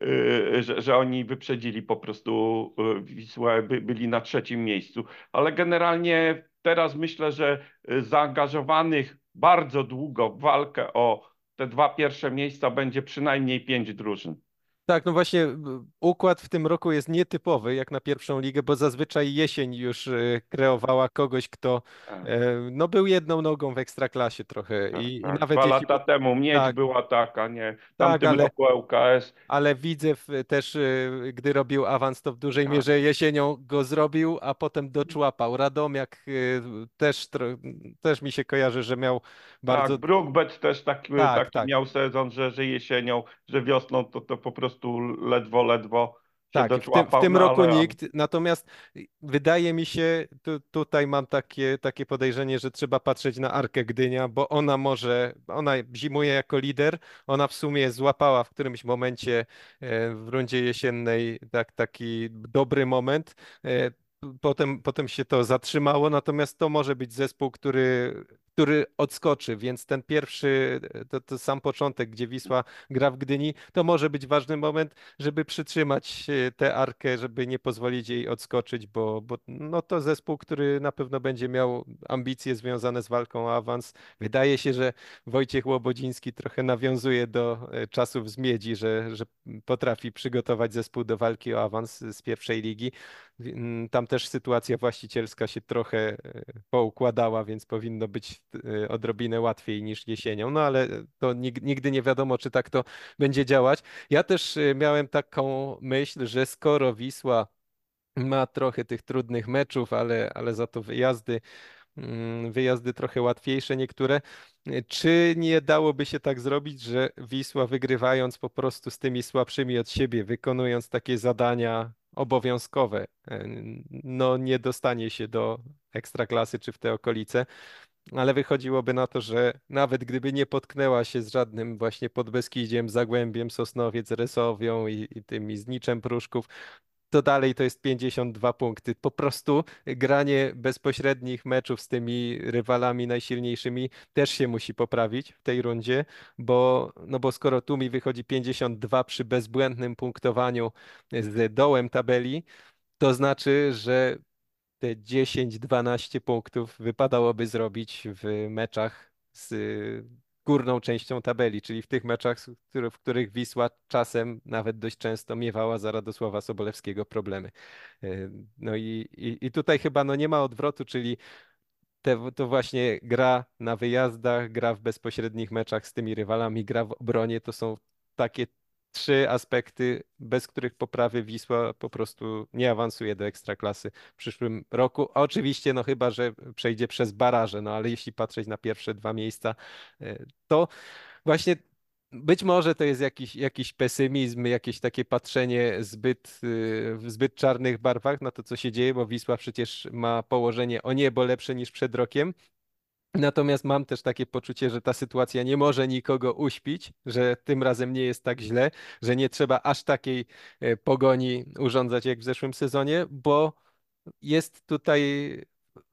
y, że, że oni wyprzedzili po prostu y, Wisłę, by, byli na trzecim miejscu. Ale generalnie teraz myślę, że y, zaangażowanych bardzo długo w walkę o te dwa pierwsze miejsca będzie przynajmniej pięć drużyn. Tak, no właśnie b- układ w tym roku jest nietypowy jak na pierwszą ligę, bo zazwyczaj jesień już e, kreowała kogoś, kto Tak, e, no był jedną nogą w ekstraklasie trochę tak, i, i tak. nawet Dwa jeśli... lata temu Miedź Tak, była taka, nie? W tak, tamtym ale roku ŁKS. ale Widzew też, y, gdy robił awans, to w dużej Tak, mierze jesienią go zrobił, a potem doczłapał. Radomiak y, też, tro- też mi się kojarzy, że miał bardzo... tak. Brookbet też taki, Tak, taki tak. miał sezon, że, że jesienią, że wiosną to, to po prostu ledwo, ledwo się Tak, w tym, w doczłapał, tym no roku ale nikt, natomiast wydaje mi się, tu, tutaj mam takie, takie podejrzenie, że trzeba patrzeć na Arkę Gdynia, bo ona może, ona zimuje jako lider, ona w sumie złapała w którymś momencie e, w rundzie jesiennej tak, taki dobry moment. E, Potem, potem się to zatrzymało, natomiast to może być zespół, który, który odskoczy, więc ten pierwszy, to, to sam początek, gdzie Wisła gra w Gdyni, to może być ważny moment, żeby przytrzymać e, tę Arkę, żeby nie pozwolić jej odskoczyć, bo, bo no to zespół, który na pewno będzie miał ambicje związane z walką o awans. Wydaje się, że Wojciech Łobodziński trochę nawiązuje do e, czasów z Miedzi, że, że potrafi przygotować zespół do walki o awans z pierwszej ligi. Mm, Tam też sytuacja właścicielska się trochę e, poukładała, więc powinno być e, odrobinę łatwiej niż jesienią, no ale to nig- nigdy nie wiadomo, czy tak to będzie działać. Ja też y, miałem taką myśl, że skoro Wisła ma trochę tych trudnych meczów, ale, ale za to wyjazdy, mm, wyjazdy trochę łatwiejsze niektóre, y, czy nie dałoby się tak zrobić, że Wisła wygrywając po prostu z tymi słabszymi od siebie, wykonując takie zadania obowiązkowe, y, no nie dostanie się do ekstraklasy czy w te okolice, ale wychodziłoby na to, że nawet gdyby nie potknęła się z żadnym właśnie Podbeskidziem, Zagłębiem, Sosnowiec, Resowią i, i tymi Zniczem Pruszków, to dalej to jest pięćdziesiąt dwa punkty. Po prostu granie bezpośrednich meczów z tymi rywalami najsilniejszymi też się musi poprawić w tej rundzie, bo, no bo skoro tu mi wychodzi pięćdziesiąt dwa przy bezbłędnym punktowaniu z dołem tabeli, to znaczy, że te dziesięć dwanaście punktów wypadałoby zrobić w meczach z y, górną częścią tabeli, czyli w tych meczach, z który- w których Wisła czasem nawet dość często miewała za Radosława Sobolewskiego problemy. Y, No i, i, i tutaj chyba no nie ma odwrotu, czyli te, to właśnie gra na wyjazdach, gra w bezpośrednich meczach z tymi rywalami, gra w obronie, to są takie trzy aspekty, bez których poprawy Wisła po prostu nie awansuje do ekstraklasy w przyszłym roku. A oczywiście, no chyba, że przejdzie przez baraże, no ale jeśli patrzeć na pierwsze dwa miejsca, e, to właśnie być może to jest jakiś, jakiś pesymizm, jakieś takie patrzenie zbyt, y, w zbyt czarnych barwach na to, co się dzieje, bo Wisła przecież ma położenie o niebo lepsze niż przed rokiem. Natomiast mam też takie poczucie, że ta sytuacja nie może nikogo uśpić, że tym razem nie jest tak źle, że nie trzeba aż takiej e, pogoni urządzać jak w zeszłym sezonie, bo jest tutaj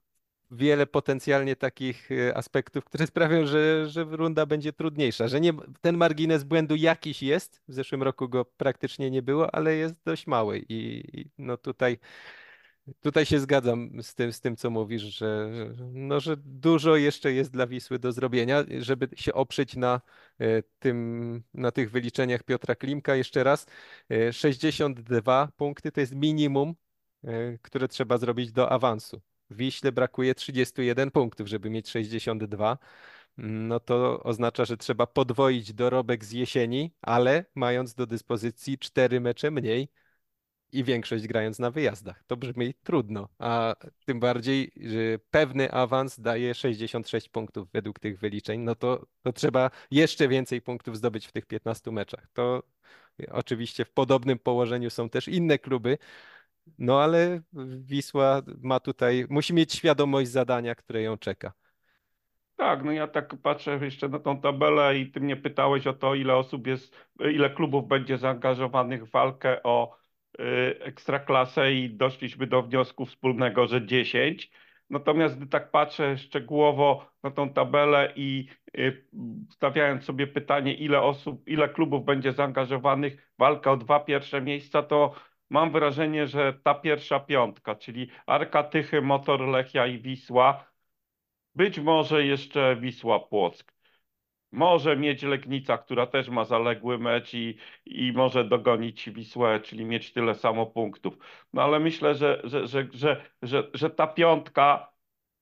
wiele potencjalnie takich e, aspektów, które sprawią, że, że runda będzie trudniejsza, że nie, ten margines błędu jakiś jest, w zeszłym roku go praktycznie nie było, ale jest dość mały i, i no tutaj Tutaj się zgadzam z tym, z tym, co mówisz, że, no, że dużo jeszcze jest dla Wisły do zrobienia, żeby się oprzeć na e, tym, na tych wyliczeniach Piotra Klimka. Jeszcze raz, e, sześćdziesiąt dwa punkty to jest minimum, e, które trzeba zrobić do awansu. W Wiśle brakuje trzydziestu jeden punktów, żeby mieć sześćdziesiąt dwa. No to oznacza, że trzeba podwoić dorobek z jesieni, ale mając do dyspozycji cztery mecze mniej i większość grając na wyjazdach. To brzmi trudno, a tym bardziej, że pewny awans daje sześćdziesiąt sześć punktów według tych wyliczeń, no to, to trzeba jeszcze więcej punktów zdobyć w tych piętnastu meczach. To oczywiście w podobnym położeniu są też inne kluby, no ale Wisła ma tutaj, musi mieć świadomość zadania, które ją czeka. Tak, no ja tak patrzę jeszcze na tą tabelę i ty mnie pytałeś o to, ile osób jest, ile klubów będzie zaangażowanych w walkę o y, ekstraklasę i doszliśmy do wniosku wspólnego, że dziesięć. Natomiast gdy tak patrzę szczegółowo na tą tabelę i y, stawiając sobie pytanie, ile osób, ile klubów będzie zaangażowanych w walkę o dwa pierwsze miejsca, to mam wrażenie, że ta pierwsza piątka, czyli Arka Tychy, Motor Lechia i Wisła, być może jeszcze Wisła Płock. Może mieć Legnica, która też ma zaległy mecz i, i może dogonić Wisłę, czyli mieć tyle samo punktów. No ale myślę, że, że, że, że, że, że ta piątka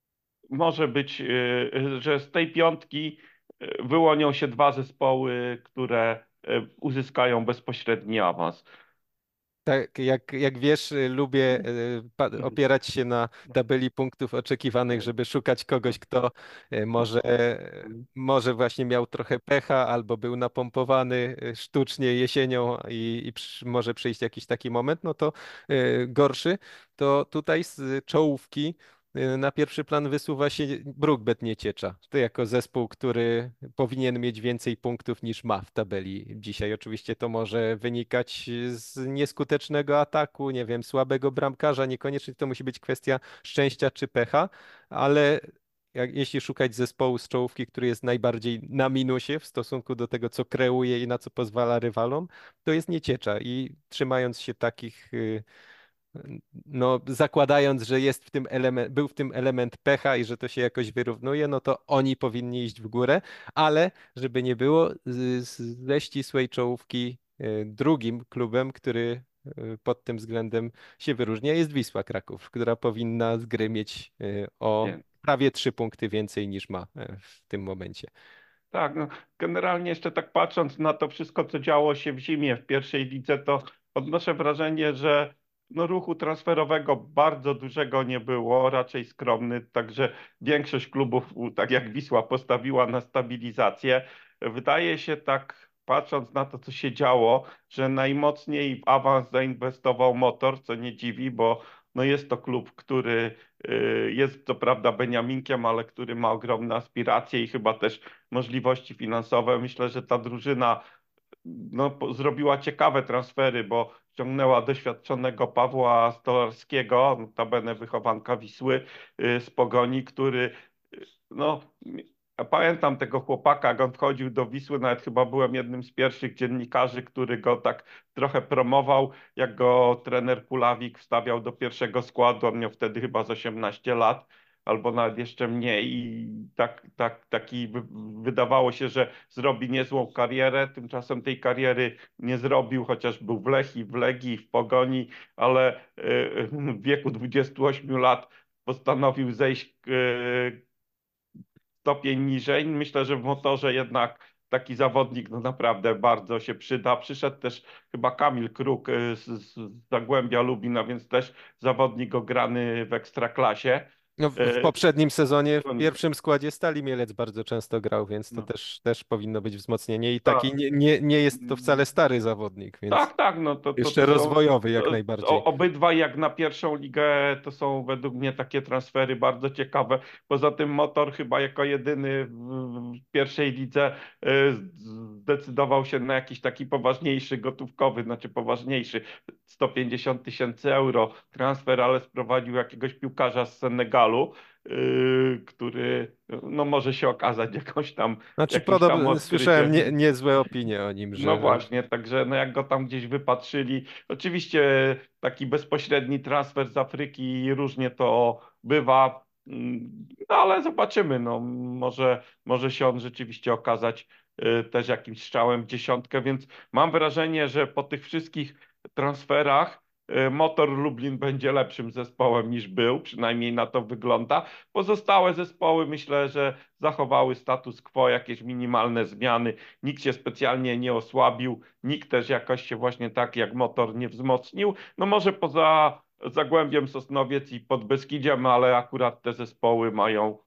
może być, yy, że z tej piątki yy, wyłonią się dwa zespoły, które yy, uzyskają bezpośredni awans. Tak, jak, jak wiesz, y, lubię y, pa- opierać się na tabeli punktów oczekiwanych, żeby szukać kogoś, kto y, może, może właśnie miał trochę pecha albo był napompowany y, sztucznie jesienią i, i przy, może przyjść jakiś taki moment, no to y, gorszy. To tutaj z czołówki y, na pierwszy plan wysuwa się Brookbet Nieciecza. To jako zespół, który powinien mieć więcej punktów niż ma w tabeli dzisiaj. Oczywiście to może wynikać z nieskutecznego ataku, nie wiem, słabego bramkarza, niekoniecznie to musi być kwestia szczęścia czy pecha, ale jak, jeśli szukać zespołu z czołówki, który jest najbardziej na minusie w stosunku do tego, co kreuje i na co pozwala rywalom, to jest Nieciecza i trzymając się takich y, no, zakładając, że jest w tym element, był w tym element pecha i że to się jakoś wyrównuje, no to oni powinni iść w górę, ale żeby nie było, z- z- ze ścisłej czołówki e, drugim klubem, który e, pod tym względem się wyróżnia, jest Wisła Kraków, która powinna z gry mieć e, o Nie. prawie trzy punkty więcej niż ma e, w tym momencie. Tak, no, generalnie jeszcze tak patrząc na to wszystko, co działo się w zimie w pierwszej lidze, to odnoszę wrażenie, że no, ruchu transferowego bardzo dużego nie było, raczej skromny, także większość klubów, u- tak jak Wisła, postawiła na stabilizację. Wydaje się tak, patrząc na to, co się działo, że najmocniej w awans zainwestował Motor, co nie dziwi, bo no, jest to klub, który y, jest co prawda Beniaminkiem, ale który ma ogromne aspiracje i chyba też możliwości finansowe. Myślę, że ta drużyna no, po- zrobiła ciekawe transfery, bo ściągnęła doświadczonego Pawła Stolarskiego, notabene wychowanka Wisły y, z Pogoni, który y, no, ja pamiętam tego chłopaka, jak on wchodził do Wisły, nawet chyba byłem jednym z pierwszych dziennikarzy, który go tak trochę promował, jak go trener Kulawik wstawiał do pierwszego składu, on miał wtedy chyba z osiemnaście lat, albo nawet jeszcze mniej i tak, tak, taki wy- wydawało się, że zrobi niezłą karierę, tymczasem tej kariery nie zrobił, chociaż był w Lechii, w Legii, w Pogoni, ale y, w wieku dwudziestu ośmiu lat postanowił zejść y, stopień niżej. Myślę, że w motorze jednak taki zawodnik no naprawdę bardzo się przyda. Przyszedł też chyba Kamil Kruk y, z, z Zagłębia Lubina, więc też zawodnik ograny w Ekstraklasie. No, w w Y, poprzednim sezonie w pierwszym składzie Stali Mielec bardzo często grał, więc to No, też, też powinno być wzmocnienie i taki tak. nie, nie, nie jest to wcale stary zawodnik, więc Tak, tak, no to, to, jeszcze to są rozwojowy jak to, to najbardziej. obydwaj jak na pierwszą ligę to są według mnie takie transfery bardzo ciekawe. Poza tym Motor chyba jako jedyny w, w pierwszej lidze y, zdecydował się na jakiś taki poważniejszy, gotówkowy, znaczy poważniejszy. sto pięćdziesiąt tysięcy euro transfer, ale sprowadził jakiegoś piłkarza z Senegalu, yy, który no, może się okazać jakąś tam, Znaczy, jakimś tam podobno słyszałem nie, odkryciem. niezłe opinie o nim, No że, że właśnie, także no jak go tam gdzieś wypatrzyli, oczywiście taki bezpośredni transfer z Afryki różnie to bywa, mm, no ale zobaczymy, no może, może się on rzeczywiście okazać y, też jakimś strzałem w dziesiątkę, więc mam wrażenie, że po tych wszystkich transferach y, Motor Lublin będzie lepszym zespołem niż był, przynajmniej na to wygląda. Pozostałe zespoły myślę, że zachowały status quo, jakieś minimalne zmiany. Nikt się specjalnie nie osłabił, nikt też jakoś się właśnie tak jak Motor nie wzmocnił. No może poza Zagłębiem Sosnowiec i Podbeskidziem, ale akurat te zespoły mają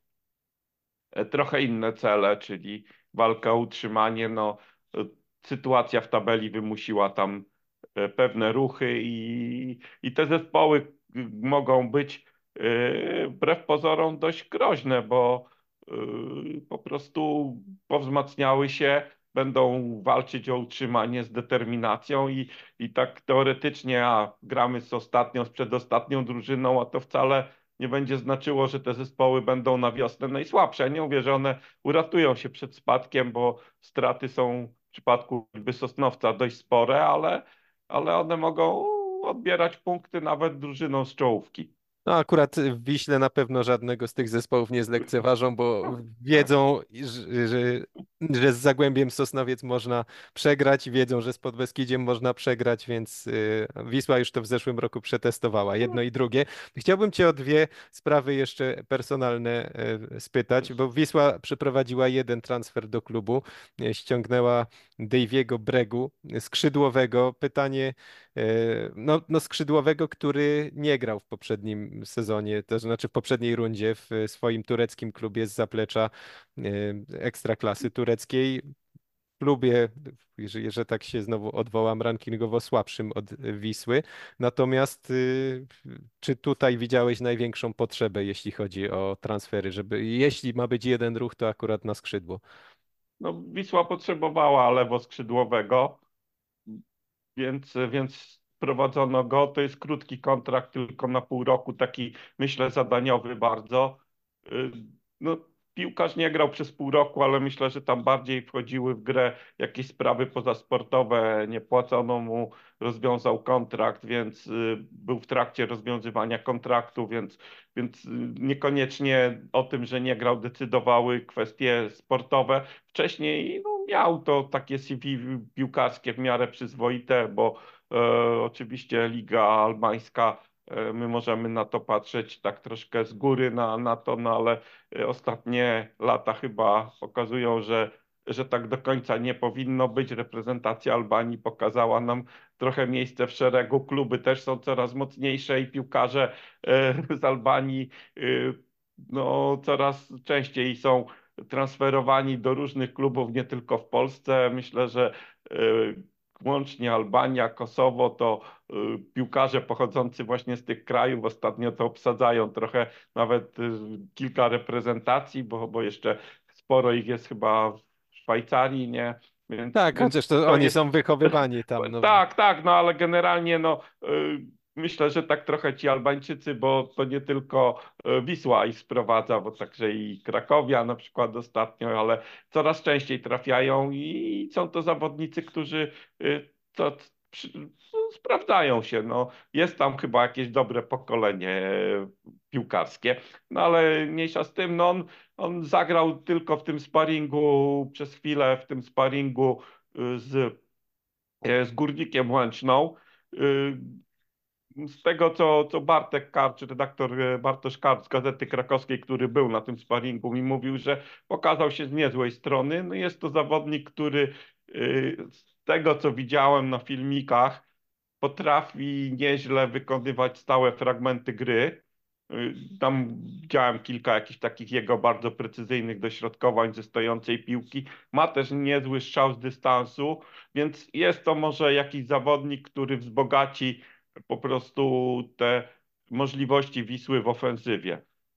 e, trochę inne cele, czyli walka o utrzymanie. No, e, sytuacja w tabeli wymusiła tam e, pewne ruchy i, i te zespoły y, mogą być e, wbrew pozorom dość groźne, bo y, po prostu powzmacniały się, będą walczyć o utrzymanie z determinacją i, i tak teoretycznie, a gramy z ostatnią, z przedostatnią drużyną, a to wcale nie będzie znaczyło, że te zespoły będą na wiosnę najsłabsze. Ja nie mówię, że one uratują się przed spadkiem, bo straty są w przypadku choćby Sosnowca dość spore, ale, ale one mogą odbierać punkty nawet drużynom z czołówki. no akurat w Wiśle na pewno żadnego z tych zespołów nie zlekceważą, bo Tak. wiedzą, że, że, że z Zagłębiem Sosnowiec można przegrać, wiedzą, że z Podbeskidziem można przegrać, więc y, Wisła już to w zeszłym roku przetestowała, jedno i drugie. Chciałbym Cię o dwie sprawy jeszcze personalne y, spytać, bo Wisła przeprowadziła jeden transfer do klubu, y, ściągnęła Daviego Bregu, skrzydłowego. Pytanie, e, no, no skrzydłowego, który nie grał w poprzednim sezonie, to znaczy w poprzedniej rundzie w swoim tureckim klubie z zaplecza e, ekstraklasy tureckiej. Klubie, że, że tak się znowu odwołam, rankingowo słabszym od Wisły. Natomiast y, czy tutaj widziałeś największą potrzebę, jeśli chodzi o transfery, żeby jeśli ma być jeden ruch, to akurat na skrzydło? No, Wisła potrzebowała lewoskrzydłowego, więc, więc prowadzono go. To jest krótki kontrakt, tylko na pół roku, taki myślę zadaniowy bardzo. Y, No, piłkarz nie grał przez pół roku, ale myślę, że tam bardziej wchodziły w grę jakieś sprawy pozasportowe. Nie płacono mu, rozwiązał kontrakt, więc y, był w trakcie rozwiązywania kontraktu, więc, więc y, niekoniecznie o tym, że nie grał, decydowały kwestie sportowe. Wcześniej no, miał to takie C V piłkarskie w miarę przyzwoite, bo e, oczywiście Liga Albańska, e, my możemy na to patrzeć tak troszkę z góry na, na to, no ale e, ostatnie lata chyba pokazują, że, że tak do końca nie powinno być. Reprezentacja Albanii pokazała nam trochę miejsce w szeregu. Kluby też są coraz mocniejsze i piłkarze e, z Albanii e, no, coraz częściej są transferowani do różnych klubów, nie tylko w Polsce. Myślę, że y, łącznie Albania, Kosowo, to y, piłkarze pochodzący właśnie z tych krajów ostatnio to obsadzają trochę nawet y, kilka reprezentacji, bo, bo jeszcze sporo ich jest chyba w Szwajcarii, nie? Więc, Tak, więc chociaż to to oni jest są wychowywani tam, no. tak, tak, no ale generalnie no y, myślę, że tak trochę ci Albańczycy, bo to nie tylko y, Wisła ich sprowadza, bo także i Krakowia na przykład ostatnio, ale coraz częściej trafiają i są to zawodnicy, którzy y, to przy, no, sprawdzają się. No, jest tam chyba jakieś dobre pokolenie y, piłkarskie, no ale mniejsza z tym, no on, on zagrał tylko w tym sparingu przez chwilę, w tym sparingu y, z e, z Górnikiem Łęczną. Y, Z tego, co, co Bartek Karcz, redaktor e, Bartosz Karcz z Gazety Krakowskiej, który był na tym sparingu, mi mówił, że pokazał się z niezłej strony. No jest to zawodnik, który y, z tego, co widziałem na filmikach, potrafi nieźle wykonywać stałe fragmenty gry. Y, Tam widziałem kilka jakichś takich jego bardzo precyzyjnych dośrodkowań ze stojącej piłki. Ma też niezły strzał z dystansu, więc jest to może jakiś zawodnik, który wzbogaci po prostu te możliwości Wisły w ofensywie.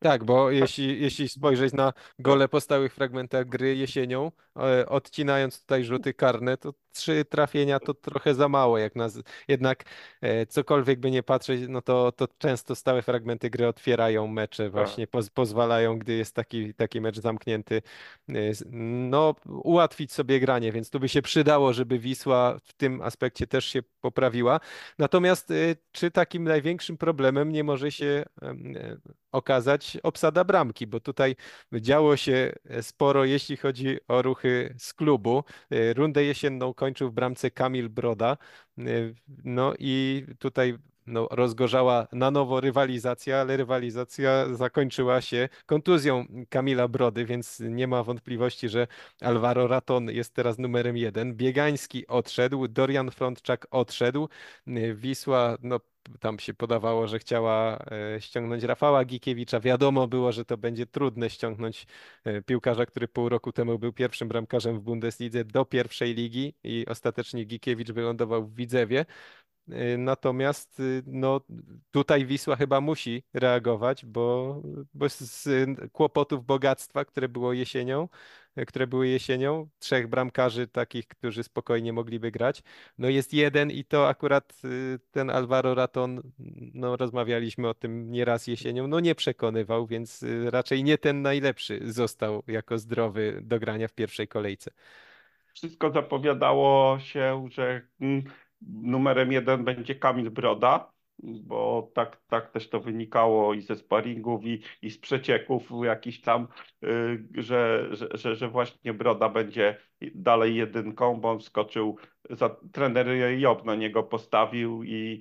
Tak, bo jeśli, jeśli spojrzeć na gole po stałych fragmentach gry jesienią, e, odcinając tutaj rzuty karne, to trzy trafienia to trochę za mało. Jak nas, jednak e, cokolwiek by nie patrzeć, no to, to często stałe fragmenty gry otwierają mecze, Tak. właśnie poz, pozwalają, gdy jest taki, taki mecz zamknięty, e, s- no ułatwić sobie granie, więc tu by się przydało, żeby Wisła w tym aspekcie też się poprawiła. Natomiast e, czy takim największym problemem nie może się em, e, okazać obsada bramki, bo tutaj działo się sporo, jeśli chodzi o ruchy z klubu. E, Rundę jesienną kończył w bramce Kamil Broda. E, No i tutaj no, rozgorzała na nowo rywalizacja, ale rywalizacja zakończyła się kontuzją Kamila Brody, więc nie ma wątpliwości, że Alvaro Raton jest teraz numerem jeden. Biegański odszedł, Dorian Frądczak odszedł. E, Wisła, no tam się podawało, że chciała e, ściągnąć Rafała Gikiewicza. Wiadomo było, że to będzie trudne ściągnąć e, piłkarza, który pół roku temu był pierwszym bramkarzem w Bundeslidze do pierwszej ligi i ostatecznie Gikiewicz wylądował w Widzewie. Y, Natomiast y, no, tutaj Wisła chyba musi reagować, bo, bo z z kłopotów bogactwa, które było jesienią, y, które były jesienią, trzech bramkarzy takich, którzy spokojnie mogliby grać, no jest jeden i to akurat y, ten Alvaro Raton, no rozmawialiśmy o tym nieraz jesienią, no nie przekonywał, więc y, raczej nie ten najlepszy został jako zdrowy do grania w pierwszej kolejce. Wszystko zapowiadało się, że mm, numerem jeden będzie Kamil Broda, bo tak, tak też to wynikało i ze sparingów, i, i z przecieków jakichś tam, y, że, że, że, że właśnie Broda będzie dalej jedynką, bo on wskoczył, za, trener Job na niego postawił i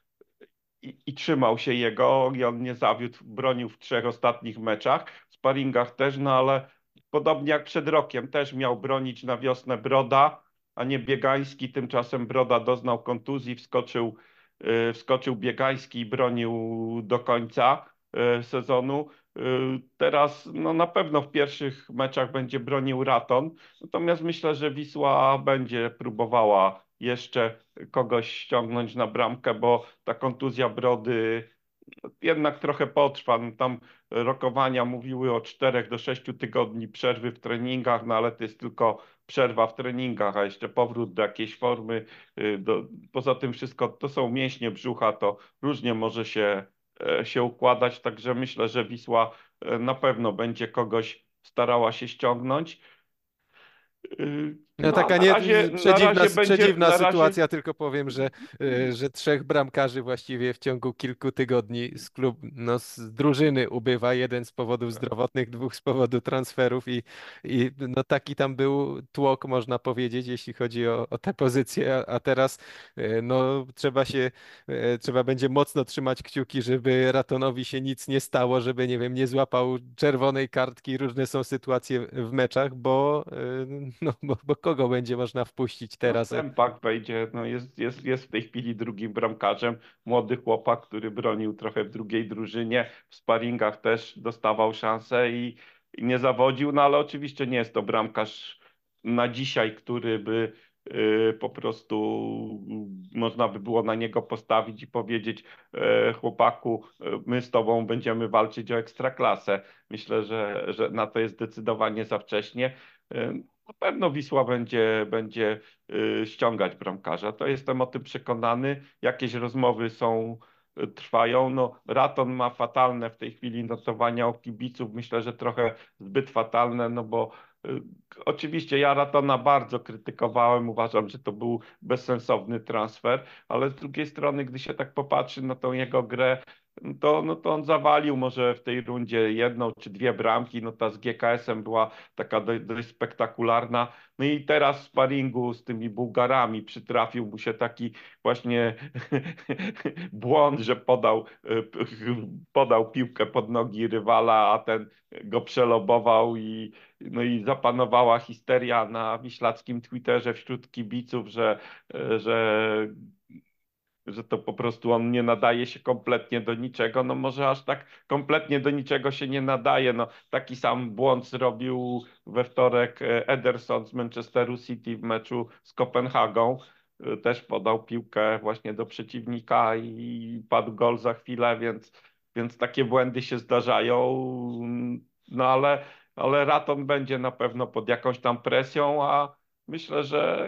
i, i trzymał się jego i on nie zawiódł, bronił w trzech ostatnich meczach, w sparingach też, no ale podobnie jak przed rokiem też miał bronić na wiosnę Broda, a nie Biegański. Tymczasem Broda doznał kontuzji, wskoczył, yy, wskoczył Biegański i bronił do końca yy, sezonu. Yy, Teraz no, na pewno w pierwszych meczach będzie bronił Raton, natomiast myślę, że Wisła będzie próbowała jeszcze kogoś ściągnąć na bramkę, bo ta kontuzja Brody jednak trochę potrwa. No tam rokowania mówiły o czterech do sześciu tygodni przerwy w treningach, no ale to jest tylko przerwa w treningach, a jeszcze powrót do jakiejś formy. Y, Do, poza tym wszystko to są mięśnie brzucha, to różnie może się, e, się układać, także myślę, że Wisła e, na pewno będzie kogoś starała się ściągnąć. Y, No No a taka na nie, razie, na przedziwna, razie będzie, przedziwna na razie sytuacja, tylko powiem, że, e, że trzech bramkarzy właściwie w ciągu kilku tygodni z klub, no, z drużyny ubywa, jeden z powodów zdrowotnych, dwóch z powodu transferów i, i no taki tam był tłok, można powiedzieć, jeśli chodzi o, o tę pozycję, a, a teraz e, no trzeba się, e, trzeba będzie mocno trzymać kciuki, żeby Ratonowi się nic nie stało, żeby nie wiem, nie złapał czerwonej kartki, różne są sytuacje w meczach, bo e, no, bo, bo kogo będzie można wpuścić no, teraz? Sempak wejdzie, no jest, jest, jest w tej chwili drugim bramkarzem. Młody chłopak, który bronił trochę w drugiej drużynie, w sparingach też dostawał szansę i, i nie zawodził, no ale oczywiście nie jest to bramkarz na dzisiaj, który by y, po prostu można by było na niego postawić i powiedzieć e, chłopaku, e, my z tobą będziemy walczyć o ekstraklasę. Myślę, że, że na to jest zdecydowanie za wcześnie. E, Na pewno Wisła będzie, będzie y, ściągać bramkarza. To jestem o tym przekonany. Jakieś rozmowy są, y, trwają. No, Raton ma fatalne w tej chwili notowania u kibiców. Myślę, że trochę zbyt fatalne, no bo y, oczywiście ja Ratona bardzo krytykowałem. Uważam, że to był bezsensowny transfer, ale z drugiej strony, gdy się tak popatrzy na tą jego grę, no to, no to on zawalił może w tej rundzie jedną czy dwie bramki. No ta z G K S-em była taka dość, dość spektakularna. No i teraz w sparingu z tymi Bułgarami przytrafił mu się taki właśnie błąd, że podał, podał piłkę pod nogi rywala, a ten go przelobował i, no i zapanowała histeria na wiślackim Twitterze wśród kibiców, że, że że to po prostu on nie nadaje się kompletnie do niczego. No może aż tak kompletnie do niczego się nie nadaje. No taki sam błąd zrobił we wtorek e, Ederson z Manchesteru City w meczu z Kopenhagą. E, Też podał piłkę właśnie do przeciwnika i padł gol za chwilę, więc więc takie błędy się zdarzają. No ale, ale Raton będzie na pewno pod jakąś tam presją, a myślę, że,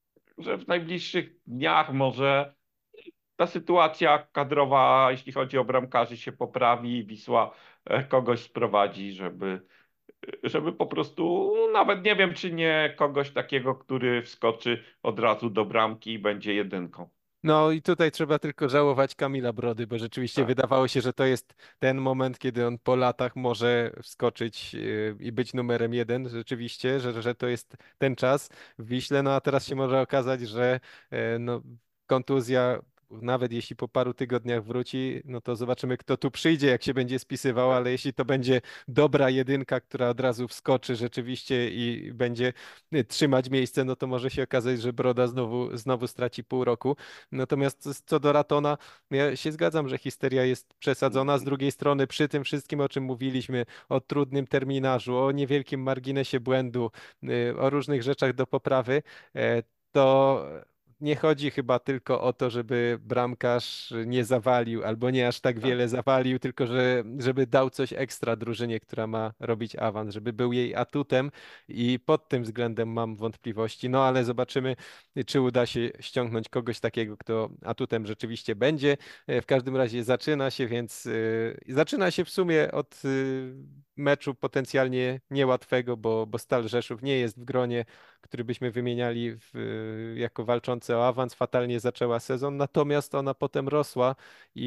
że w najbliższych dniach może ta sytuacja kadrowa, jeśli chodzi o bramkarzy, się poprawi i Wisła e, kogoś sprowadzi, żeby, żeby po prostu, no, nawet nie wiem, czy nie kogoś takiego, który wskoczy od razu do bramki i będzie jedynką. No i tutaj trzeba tylko żałować Kamila Brody, bo rzeczywiście Tak. wydawało się, że to jest ten moment, kiedy on po latach może wskoczyć yy, i być numerem jeden. Rzeczywiście, że, że to jest ten czas w Wiśle. No a teraz się może okazać, że e, no, kontuzja, nawet jeśli po paru tygodniach wróci, no to zobaczymy, kto tu przyjdzie, jak się będzie spisywał, Tak. ale jeśli to będzie dobra jedynka, która od razu wskoczy rzeczywiście i będzie y, trzymać miejsce, no to może się okazać, że Broda znowu, znowu straci pół roku. Natomiast co do Ratona, ja się zgadzam, że histeria jest przesadzona. Z drugiej strony, przy tym wszystkim, o czym mówiliśmy, o trudnym terminarzu, o niewielkim marginesie błędu, y, o różnych rzeczach do poprawy, e, to nie chodzi chyba tylko o to, żeby bramkarz nie zawalił albo nie aż tak Tak. wiele zawalił, tylko że, żeby dał coś ekstra drużynie, która ma robić awans, żeby był jej atutem i pod tym względem mam wątpliwości. No ale zobaczymy, czy uda się ściągnąć kogoś takiego, kto atutem rzeczywiście będzie. E, W każdym razie zaczyna się, więc y, zaczyna się w sumie od y, meczu potencjalnie niełatwego, bo, bo Stal Rzeszów nie jest w gronie, który byśmy wymieniali w, y, jako walczący o awans. Fatalnie zaczęła sezon, natomiast ona potem rosła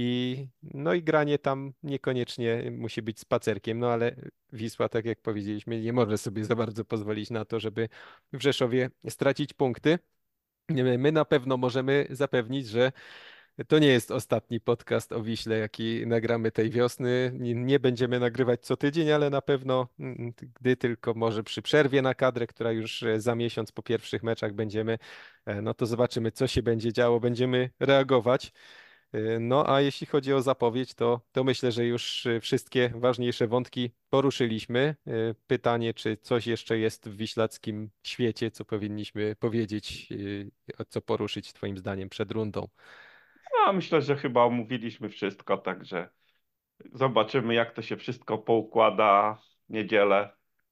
i no i granie tam niekoniecznie musi być spacerkiem, no ale Wisła, tak jak powiedzieliśmy, nie może sobie za bardzo pozwolić na to, żeby w Rzeszowie stracić punkty. My my na pewno możemy zapewnić, że to nie jest ostatni podcast o Wiśle, jaki nagramy tej wiosny. Nie, nie będziemy nagrywać co tydzień, ale na pewno, mm, gdy tylko może przy przerwie na kadrę, która już e, za miesiąc po pierwszych meczach będziemy, e, no to zobaczymy, co się będzie działo, będziemy reagować. E, No a jeśli chodzi o zapowiedź, to, to myślę, że już e, wszystkie ważniejsze wątki poruszyliśmy. E, Pytanie, czy coś jeszcze jest w wiślackim świecie, co powinniśmy powiedzieć, e, co poruszyć Twoim zdaniem przed rundą? A myślę, że chyba omówiliśmy wszystko, także zobaczymy, jak to się wszystko poukłada w niedzielę.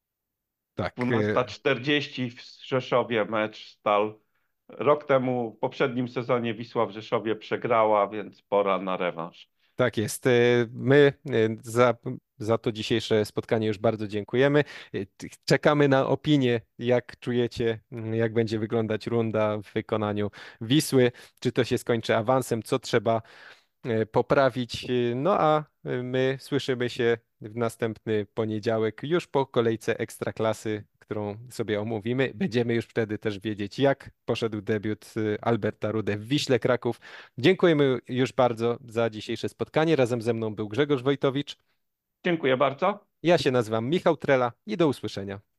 Tak, e, dwunasta czterdzieści w Rzeszowie mecz Stal. Rok temu, w poprzednim sezonie Wisła w Rzeszowie przegrała, więc pora na rewanż. tak jest. E, My e, za, za to dzisiejsze spotkanie już bardzo dziękujemy. E, t- Czekamy na opinię, jak czujecie, m, jak będzie wyglądać runda w wykonaniu Wisły, czy to się skończy awansem, co trzeba e, poprawić. E, No a e, my słyszymy się w następny poniedziałek już po kolejce Ekstraklasy, którą sobie omówimy. Będziemy już wtedy też wiedzieć, jak poszedł debiut e, Alberta Rude w Wiśle Kraków. Dziękujemy już bardzo za dzisiejsze spotkanie. Razem ze mną był Grzegorz Wojtowicz. Dziękuję bardzo. Ja się nazywam Michał Trela i do usłyszenia.